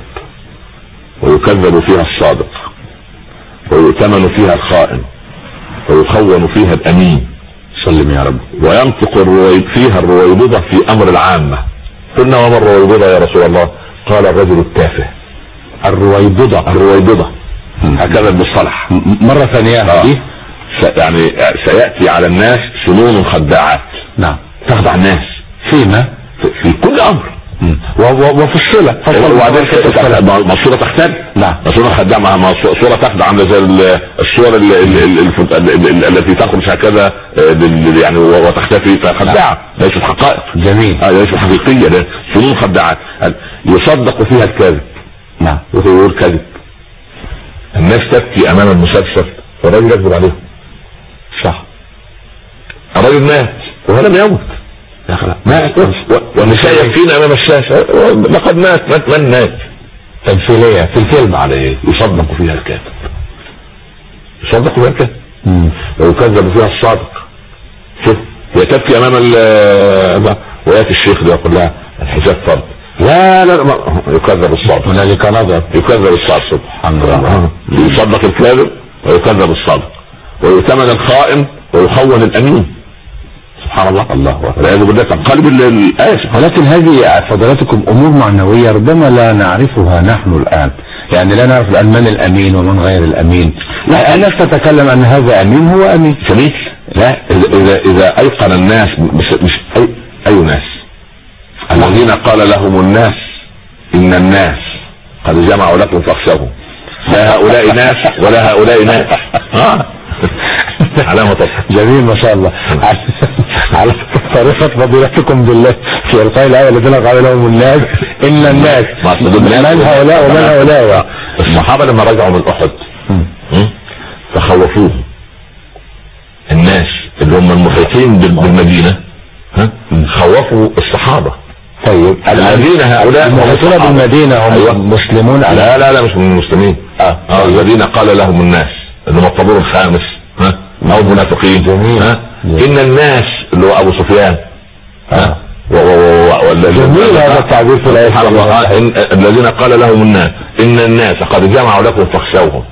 ويكذب فيها الصادق ويؤتمن فيها الخائن ويخون فيها الأمين. سلم يا رب. وينطق الرويب فيها الرويبضة في أمر العامة. قلنا وما الرويبضة يا رسول الله؟ قال الرجل التافه. الرويبضة الرويبضة هكذا المصطلح. مرة ثانية. آه. يعني سيأتي على الناس سنون خداعات. نعم. تخدع الناس فيما في كل أمر وفي الصلة. وبعدين الصورة تختلف. نعم. الصورة خداع مع صورة تخدع عاملة زي الصور التي تخرج هكذا يعني وتختفي فخداعة ليست حقائق. جميل. اه ليست حقيقية، سنون خداعات. يصدق فيها الكاذب. نعم. ويقول كذب. الناس تبكي امام المسلسل والراجل يكذب عليهم. صح. الراجل مات وهو لم يمت. مات والنساء يبكين امام الشاشة لقد مات. مات من مات تمثيليه في الفيلم على ايه؟ يصدق فيها الكاذب، يصدق فيها الكاذب ويكذب فيها الصادق. شوف هي تبكي امام ال وياتي الشيخ ده يقول لها الحجاب فرض، لا لا لا يكذب الصادق. هنالك نظر، يكذب الصادق. سبحان الله. يصدق الكاذب ويكذب الصادق، ويؤتمن الخائن ويخون الامين. سبحان الله. الله والعياذ بالله تنقلب الآية. ولكن هذه فضلاتكم امور معنويه ربما لا نعرفها نحن الان، يعني لا نعرف الان من الامين ومن غير الامين. لا الناس تتكلم ان هذا امين هو امين. جميل. لا اذا اذا ايقن الناس مش, مش اي اي ناس الذين قال لهم الناس ان الناس قد جمعوا لكم فاخشوهم، لا هؤلاء ناس ولا هؤلاء ناس. علامة جميل ما شاء الله. على طريقة فضيلتكم بالله في القاء الآية الذين قال لهم الناس إن الناس من هؤلاء ومن هؤلاء. الصحابة لما رجعوا من أحد فخوفوه الناس اللي هم المحيطين بالمدينة، خوفوا الصحابة. طيب الذين هؤلاء المحيطون بالمدينة هم أيوة. مسلمون؟ لا لا لا مش من المسلمين. اه, آه. الذين قال لهم الناس اللي هم الطابور الخامس ها او المنافقين. جميل. ها ان الناس اللي هو ابو سفيان. ها جميل هذا التعبير في الايه. سبحان الله. الذين قال لهم الناس ان الناس قد جمعوا لكم فاخشوهم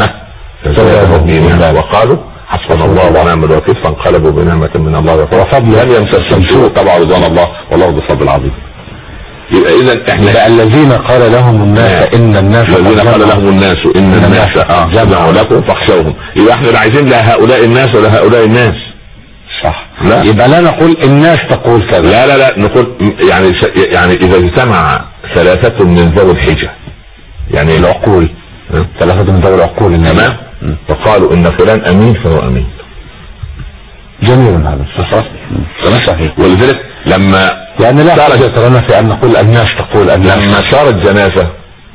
ها وقالوا حسبنا الله ونعم الوكيل فانقلبوا بنعمة من الله وفضل لم يمسسهم سوء طبعا رضوان الله والله ذو الفضل العظيم. اذا احنا الذين قال لهم الناس ان الناس الذين قال لهم الناس ان الناس جمعوا لكم فاخشوهم، يبقى احنا لا عايزين لا هؤلاء الناس ولا هؤلاء الناس. صح. لا. يبقى لا نقول الناس تقول كذا. لا لا لا نقول يعني يعني اذا اجتمع ثلاثة من ذوي الحجة يعني العقول ثلاثة من ذوي العقول تمام فقالوا ان فلان امين فهو امين. جميل هذا صح. صحيح. ولذلك لما يعني لا حاجة لنا في ان نقول الناس تقول الناس. لما صارت جنازة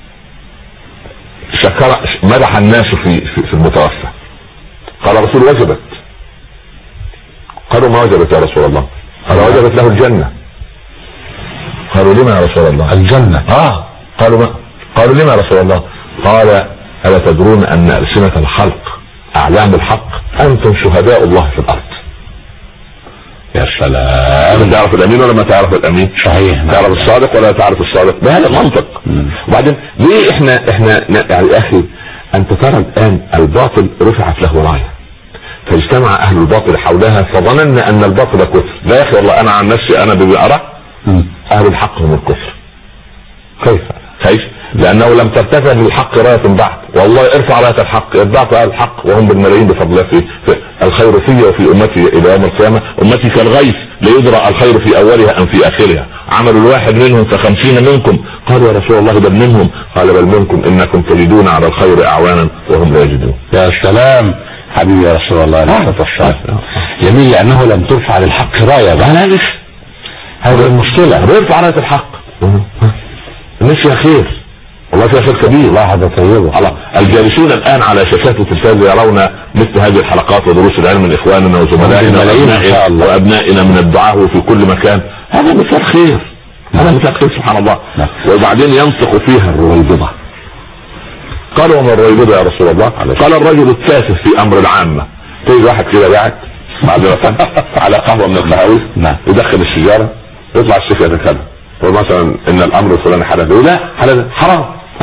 شكر مدح الناس في في, في المتوفى قال رسول وجبت. قالوا ما وجبت يا رسول الله؟ قال وجبت له الجنة. قالوا لما يا رسول الله؟ الجنة. اه قالوا ما قالوا لما يا رسول الله؟ قال ألا تدرون أن ألسنة الخلق أعلام الحق أنتم شهداء الله في الأرض. يا سلام. تعرف الأمين ولا ما تعرف الأمين؟ صحيح. تعرف الصادق ولا تعرف الصادق؟ بهذا المنطق. وبعدين ليه احنا احنا يعني اخي انت ترى الآن الباطل رفعت له راية فاجتمع أهل الباطل حولها فظننا أن الباطل كفر. لا يا أخي والله أنا عن نفسي أنا بأرى أهل الحق هم الكفر. كيف؟ كيف؟ لأنه لم ترتفع للحق راية بعد. والله ارفع راية الحق ارفعت أهل الحق وهم بالملايين بفضل الله. في الخير فيه وفي أمتي إلى يوم القيامة. أمتي كالغيث لا يدرى الخير في أولها أم في آخرها. عمل الواحد منهم فخمسين منكم. قالوا يا رسول الله بل منهم؟ قال بل منكم إنكم تجدون على الخير أعوانا وهم لا يجدون. يا سلام حبيبي يا رسول الله. آه. جميل لأنه لم ترفع للحق راية. لا هذه المشكلة. ارفع راية الحق. الناس فيها خير والله فيها خير كبير. الله هذا طيبه. الله الجالسون الآن على شاشات التلفاز يرون مثل هذه الحلقات ودروس العلم من إخواننا وزملائنا وأبنائنا, وأبنائنا من الدعاة في كل مكان. هذا مثال خير. هذا مثال خير سبحان الله. وبعدين ينطق فيها الرويبضة. قالوا وما الرويبضة يا رسول الله؟ قال الرجل التافه في أمر العامة. تيجي واحد كده قاعد معذرة على قهوة من القهاوي يدخل السيجارة يطلع الشيخ يتكلم ومثلا ان الامر الفلاني حلال. لا حلال حرام.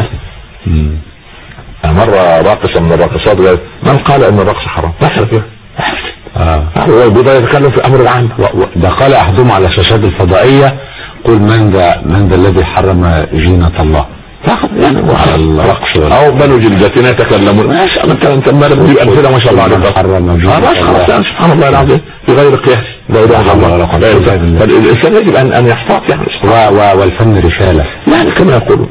مرة راقصة من الراقصات قالت من قال ان الرقص حرام؟ نحن فيها. اه هو بدا يتكلم في امر العام. ده قال احدهم على الشاشات الفضائية قل من ذا من ذا الذي حرم زينة الله؟ يعني على الرقص او بنو جلدتنا يتكلمون. ما شاء الله انت مالك تجيب امثله ما شاء الله عليك. حرم زينة سبحان الله العظيم في غير قياس. لا اله الا الله. فالانسان يجب ان ان يحتاط يعني. والفن رسالة يعني كما يقولون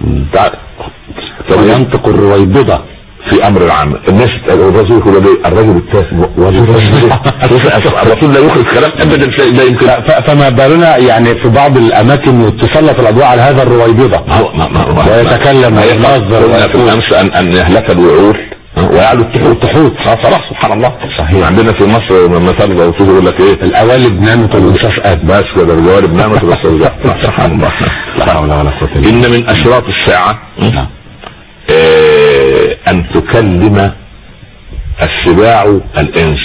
وينطق الرويبضة في امر العام. الناس الرجل يقول لي الرجل التافه الرسول لا يخرج كلام ابدا لا يمكن. فما بالنا يعني في بعض الاماكن تسلط الاضواء على هذا الرويبضة ويتكلم وينظر. قلنا في الامس ان ان يهلك الوعول ويعلو التحوت تحوت اه خلاص سبحان الله. صحيح. عندنا في مصر مثل لو يقول لك ايه القوالب نامت والمستشفيات بس كده القوالب نامت والمستشفيات سبحان الله. لا حول ولا قوة الا بالله. ان من اشراط الساعة نعم. آه ان تكلم السباع الانس.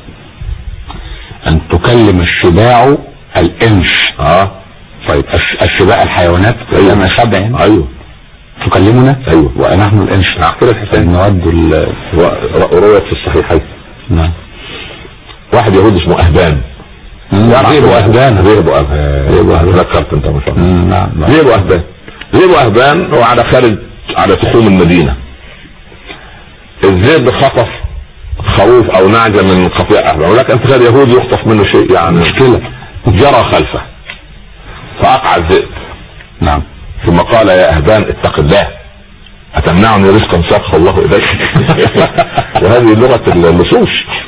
ان تكلم السباع الانس. اه طيب السباع الحيوانات كلما سبع ايوه تكلمنا. ايوه ونحن الانس. نعم كده الحسين نود رؤية في الصحيحين. نعم. واحد يهودي اسمه اهبان. ذئب اهبان. ذئب اهبان ذكرت انت ما شاء الله. نعم. ذئب اهبان. ذئب اهبان هو على خارج على تخوم المدينة. الذئب خطف خروف او نعجة من قطيع اهبان، ولكن تخيل يهودي يخطف منه شيء يعني مشكلة. جرى خلفه فاقع الذئب. نعم. ثم قال يا اهبان اتق الله اتمنعني رزقا ساقه الله اليك. وهذه لغة اللصوص.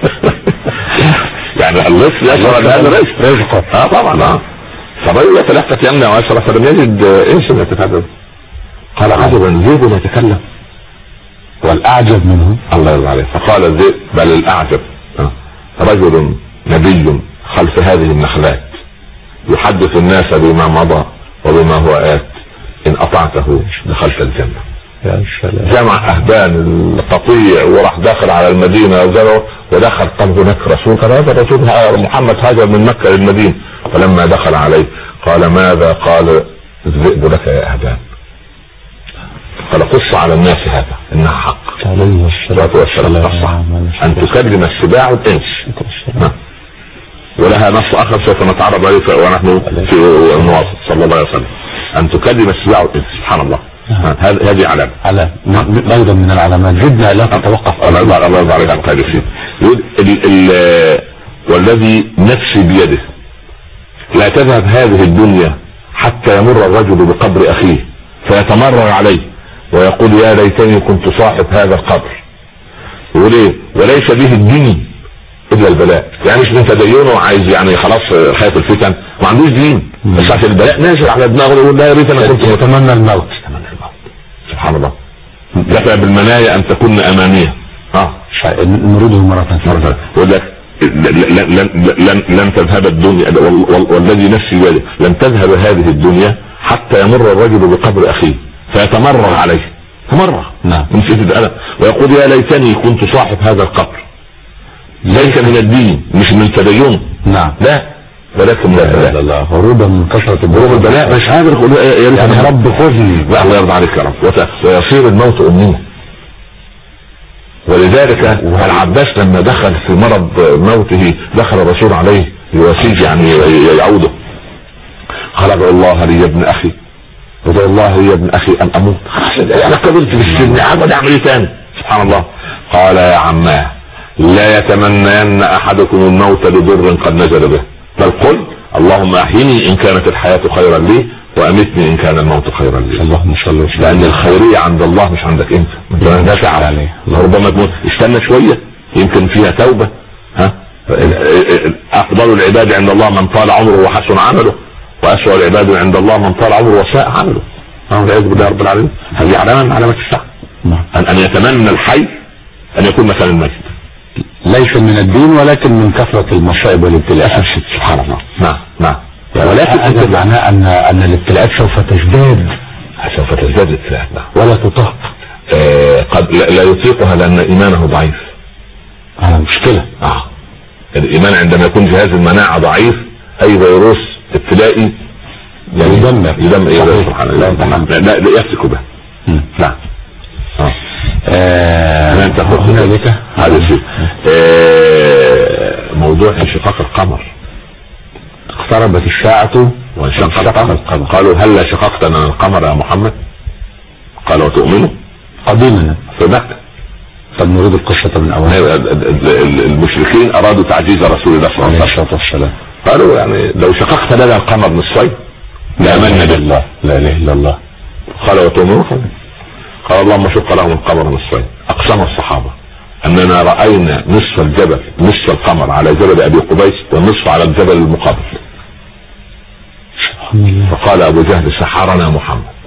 يعني اللص يشعر ان هذا رزق رزقه. اه طبعا اه. فالرجل يتلفت يمنى ويسرى فلم يجد انس يتكلم. قال عجبا ذئب يتكلم. والاعجب منه الله يرضى عليه فقال الذئب بل الاعجب آه. رجل نبي خلف هذه النخلات يحدث الناس بما مضى وبما هو آت ان اطعته دخلت الجنة. يا سلام. جمع اهبان القطيع وراح داخل على المدينة ودخل قلب هناك رسول. قال هذا الرسول محمد هاجر من مكة للمدينة. فلما دخل عليه قال ماذا؟ قال الذئب لك يا اهبان. قال قص على الناس هذا انها حق. عليه الصلاة والسلام. ان تكلم السباع الانس. ولها نص اخر سوف نتعرض عليه ونحن في النواصل صلى الله عليه وسلم. ان تكلم السباع الانس سبحان الله. هذه علامة. علامة ايضا من العلامات جدا لا تتوقف. الله يرضى الله يرضى عليك عن خير شيء. يقول والذي نفسي بيده لا تذهب هذه الدنيا حتى يمر الرجل بقبر اخيه فيتمرر عليه ويقول يا ليتني كنت صاحب هذا القبر. يقول ايه وليس به الدين الا البلاء. يعني مش من تدينه عايز يعني خلاص خايف الفتن ما عندوش دين بس عشان البلاء نازل على دماغه يقول لا يا ريت انا كنت يتمنى الموت. سبحان الله. دفع بالمنايا ان تكون اماميه. اه نريده مرة ثانية. يقول لك لن, لن, لن تذهب الدنيا والذي نفسي بيده لن تذهب هذه الدنيا حتى يمر الرجل بقبر اخيه فيتمرر عليه. تمرر. نعم. من شدة الألم ويقول يا ليتني كنت صاحب هذا القبر. ليس من الدين مش من التدين. نعم. لا ولكن من البلاء. الله هروبا من كثرة هروب البلاء مش قادر يقول يا رب خذني. الله يرضى عليك يا رب. ويصير الموت أمنية. ولذلك العباس لما دخل في مرض موته دخل الرسول عليه يواسيه يعني يعوده. قال ادعو الله لي يا ابن اخي ادعو الله لي يا ابن اخي ان اموت. انا قبلت بالسن عبد اعمل ايه تاني. سبحان الله. قال يا عماه لا يتمنين احدكم الموت لضر قد نزل به بل قل اللهم احيني ان كانت الحياة خيرا لي وامتني ان كان الموت خيرا لي. اللهم صل وسلم. لان الخيرية عند الله مش عندك انت. انت دافع عليه. ربما تموت استنى شوية يمكن فيها توبة. ها افضل العباد عند الله من طال عمره وحسن عمله واسوأ العباد عند الله من طال عمره وساء عمله. والعياذ بالله رب العالمين. هذه علامة من علامات الساعة. ان ان يتمنى الحي ان يكون مثل الميت. ليس من الدين ولكن من كثرة المصائب والابتلاءات. سبحان الله. نعم نعم. ولكن هذا معناه ان ان الابتلاءات سوف تزداد. سوف تزداد الابتلاءات ولا تطاق. آه قد لا يطيقها لان ايمانه ضعيف. هذا مشكلة. اه الايمان عندما يكون جهاز المناعة ضعيف اي فيروس ابتلائي يعني يدمر يدمر ايه سبحان الله. لا لا يفتك به. نعم. اه انت هنالك هذا الشيء. موضوع انشقاق القمر. اقتربت الساعة وانشق القمر. قالوا هل شققتنا القمر يا محمد؟ قال وتؤمنوا قديما في مكة. طب نريد القصة من اول. المشركين ارادوا تعجيز رسول الله صلى الله عليه وسلم. قالوا يعني لو شققت لنا القمر نصفين لآمنا بالله. لا اله الا الله. قال وتؤمنوا. قال اللهم شق لهم القمر نصفين. اقسم الصحابة اننا رأينا نصف الجبل نصف القمر على جبل ابي قبيس والنصف على الجبل المقابل. فقال ابو جهل سحرنا محمد.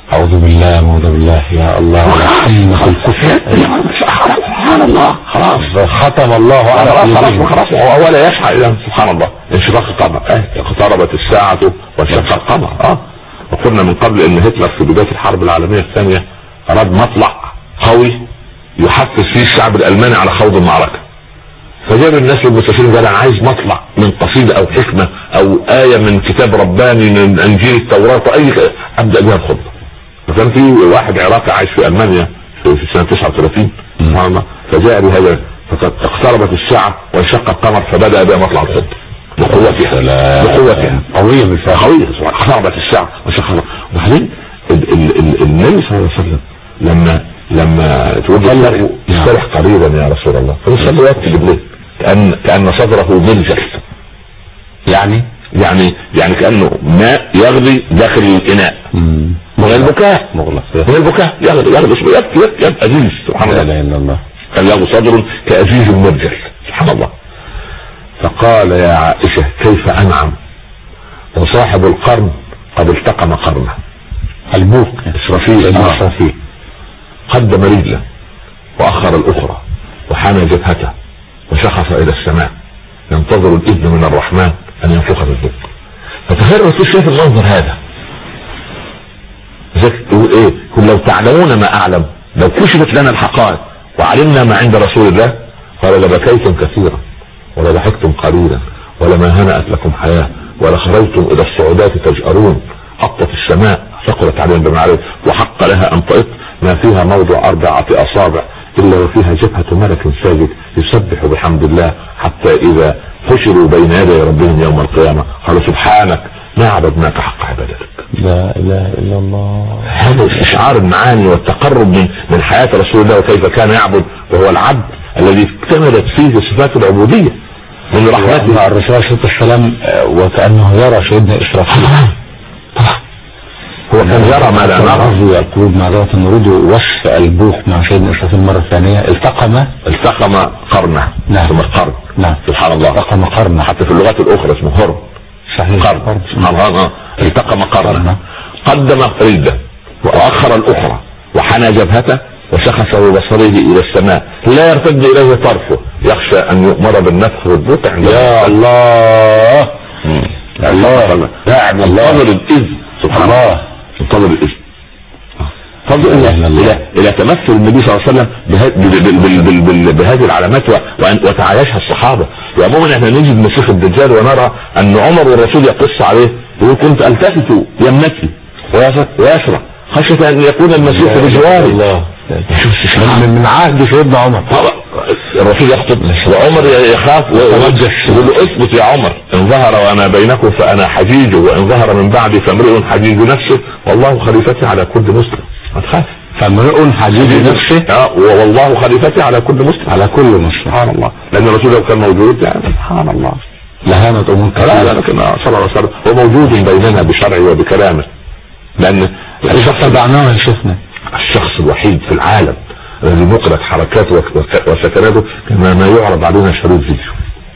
اعوذ بالله اعوذ بالله يا الله رحمة الكفر. سبحان الله، خلاص ختم الله على خلاص خلاص هو لا يسعى الى سبحان الله انشقاق القمر. اه اقتربت الساعة وانشق القمر. اه وقلنا من قبل ان هتلر في بداية الحرب العالمية الثانية اراد مطلع قوي يحفز فيه الشعب الالماني على خوض المعركة، فجاب الناس المستشارين قال انا عايز مطلع من قصيدة او حكمة او آية من كتاب رباني من انجيل التوراة اي ابدأ بها الخطبة. فكان في واحد عراقي عايش في المانيا في سنة تسعة وثلاثين سبحان الله، فجاء بهذا فقد اقتربت الساعة وانشق القمر فبدأ بها مطلع الخطبة بقوتها بقوتها قوية بالفعل قوية. اقتربت الساعة وانشق القمر. وبعدين النبي صلى الله عليه وسلم لما لما تقول له استرح قريبا يا رسول الله فنصلي يكتب له كأن كأن صدره ملجأ، يعني يعني يعني كأنه ماء يغلي داخل الإناء من البكاء مغلق من البكاء يغلي يغلي يبكي يبكي يبكي أزيز سبحان الله. لا اله الا الله. كان له صدر كأزيز المرجل سبحان الله. فقال يا عائشة كيف أنعم وصاحب القرن قد التقم قرنه. البوق إسرافيل إسرافيل قدم رجله وأخر الأخرى وحان جبهته وشخص إلى السماء ينتظر الإذن من الرحمن أن ينفخ في البوق. فتخيل الرسول شايف المنظر هذا يقول ايه؟ يقول لو تعلمون ما اعلم لو كشفت لنا الحقائق وعلمنا ما عند رسول الله قال لبكيتم كثيرا ولضحكتم قليلا ولما هنأت لكم حياة ولخرجتم الى الصعودات تجأرون حطت السماء ثقلت عليهم بمعرفة وحق لها ان تئط ما فيها موضع اربعة اصابع الا وفيها جبهة ملك ساجد يسبح بحمد الله حتى اذا حشروا بين يدي ربهم يوم القيامة قالوا سبحانك ما عبدناك حق عبادتك. لا اله الا الله. هذا استشعار المعاني والتقرب من من حياة رسول الله وكيف كان يعبد وهو العبد الذي اكتملت فيه صفات العبودية من رحمته مع الرسول صلى الله عليه وسلم وكأنه يرى سيدنا إسرافيل. هو كان يرى ما لا نرى. يقول ماذا نريد وصف البوح مع سيدنا إسرافيل مرة ثانية. التقم التقم قرنه. نعم. ثم القرن. نعم. سبحان الله. التقم قرنه حتى في اللغات الأخرى اسمه هرم. صحيح. قرن. سبحان الله. التقم قرنه قدم رجله وأخر الأخرى وحنى جبهته وشخص ببصره إلى السماء لا يرتد إليه طرفه يخشى أن يؤمر بالنفخ والبوق عند يا الله. الله داعم الله انتظر الإذن سبحان الله انتظر الإذن فضل إلى إلى تمثل النبي صلى الله عليه وسلم بهذه العلامات وتعايشها الصحابة. وعموما احنا نجد مسيح الدجال ونرى أن عمر والرسول يقص عليه يقول كنت التفت يمتي ويسرع خشية أن يكون المسيح بجواري. الله من عهد سيدنا عمر الرسول يخطب وعمر يخاف ويوجه يقول له اثبت يا عمر ان ظهر وانا بينكم فانا حجيج وان ظهر من بعدي فامرئ حجيج نفسه والله خليفتي على كل مسلم. ما تخاف فامرئ حجيج نفسه اه والله خليفتي على كل مسلم على كل مسلم. سبحان الله. لان الرسول لو كان موجود يعني سبحان الله لهانت امور كثيرة. لكن صلى الله عليه وسلم هو موجود بيننا بشرعه وبكلامه لان الشخص دعناه شفنا الشخص الوحيد في العالم الذي نقلت حركاته وسكناته كما ما يعرض علينا شريط فيديو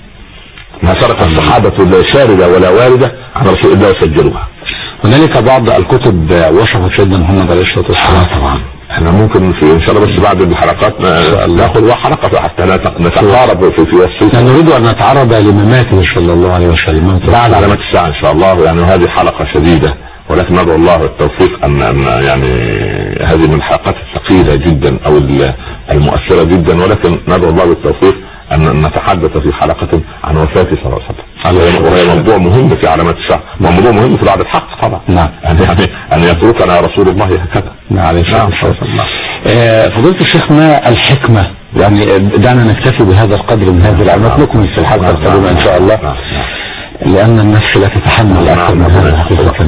ما سرق الصحابة لا شاردة ولا واردة عن رسول الله وسجلوها. هنالك بعض الكتب وصفت سيدنا محمد عليه الصلاة والسلام. طبعا احنا ممكن في ان شاء الله بس بعد الحلقات ناخذ حلقة حتى نتقارب في في وصفه. نريد ان نتعرض لمماته صلى الله عليه وسلم بعد علامات الساعة ان شاء الله. يعني هذه حلقة شديدة ولكن ندعو الله التوفيق ان يعني هذه من الحلقات الثقيلة جدا او المؤثرة جدا ولكن ندعو الله بالتوفيق ان نتحدث في حلقة عن وفاته صلى الله عليه وسلم وهي موضوع مهم في علامات الساعة وموضوع مهم في بعد الحق طبعا. نعم. يعني ان يتركنا رسول الله هكذا. نعم عليه الصلاة والسلام. فضيلة الشيخ ما الحكمة يعني دعنا نكتفي بهذا القدر من هذه العلامات نكمل في الحلقة القادمة ان شاء الله لان النفس لا تتحمل اكثر من هذا حقيقة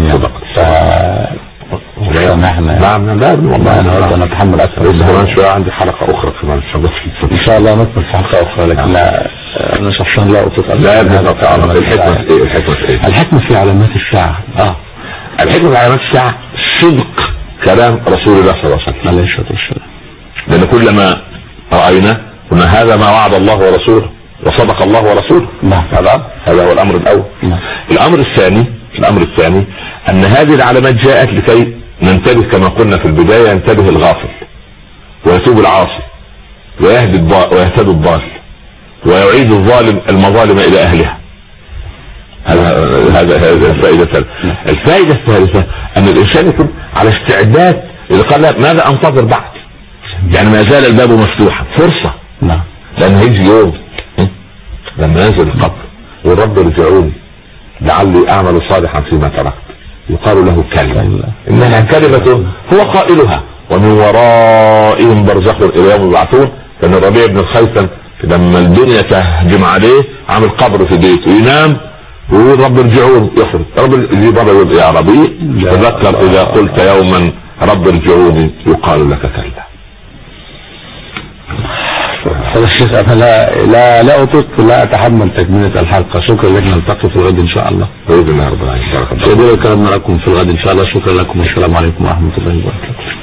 يعني. سامحنا. نعم لازم والله انا اريد ان اتحمل اكثر. كمان شويه عندي حلقه اخرى كمان ان شاء الله ان شاء الله نكمل في حلقه اخرى لكن انا شخصيا لا اطيق ان لا الحكمه ايه الحكمه ايه الحكمه في علامات الساعه. اه الحكمه في علامات الساعه صدق كلام رسول الله صلى الله عليه وسلم عليه الصلاه والسلام. لان كلما راينا قلنا هذا ما وعد الله ورسوله وصدق الله ورسوله. نعم هذا هذا هو الامر الاول. نعم. الامر الثاني الامر الثاني ان هذه العلامات جاءت لكي ننتبه كما قلنا في البداية، ينتبه الغافل ويتوب العاصي ويهدي ويهتدي الضال ويعيد الظالم المظالم الى اهلها. هذا هذا هذا الفائدة الثالثة. الفائدة الثالثة ان الانسان يكون على استعداد، اذا قال لا ماذا انتظر بعد، يعني ما زال الباب مفتوحا، فرصة. نعم. لان هيجي يوم لما ينزل القبر والرب ارجعوني لعلي اعمل صالحا فيما تركت، يقال له كلمة انها كلمة هو قائلها ومن ورائهم برزخ الى يوم يبعثون. كان الربيع بن الخيثم لما الدنيا تهجم عليه عامل قبر في بيته ينام ويقول رب ارجعون، يخرج رب يقول يا ربي تذكر اذا قلت يوما رب ارجعوني يقال لك كلا. هذا الشيخ انا لا لا لا اطيق لا اتحمل تكمله الحلقه. شكرا لك، نلتقي في الغد ان شاء الله. باذن الله رب العالمين. شكرا لكم في الغد ان شاء الله. شكرا لكم والسلام عليكم ورحمه الله وبركاته.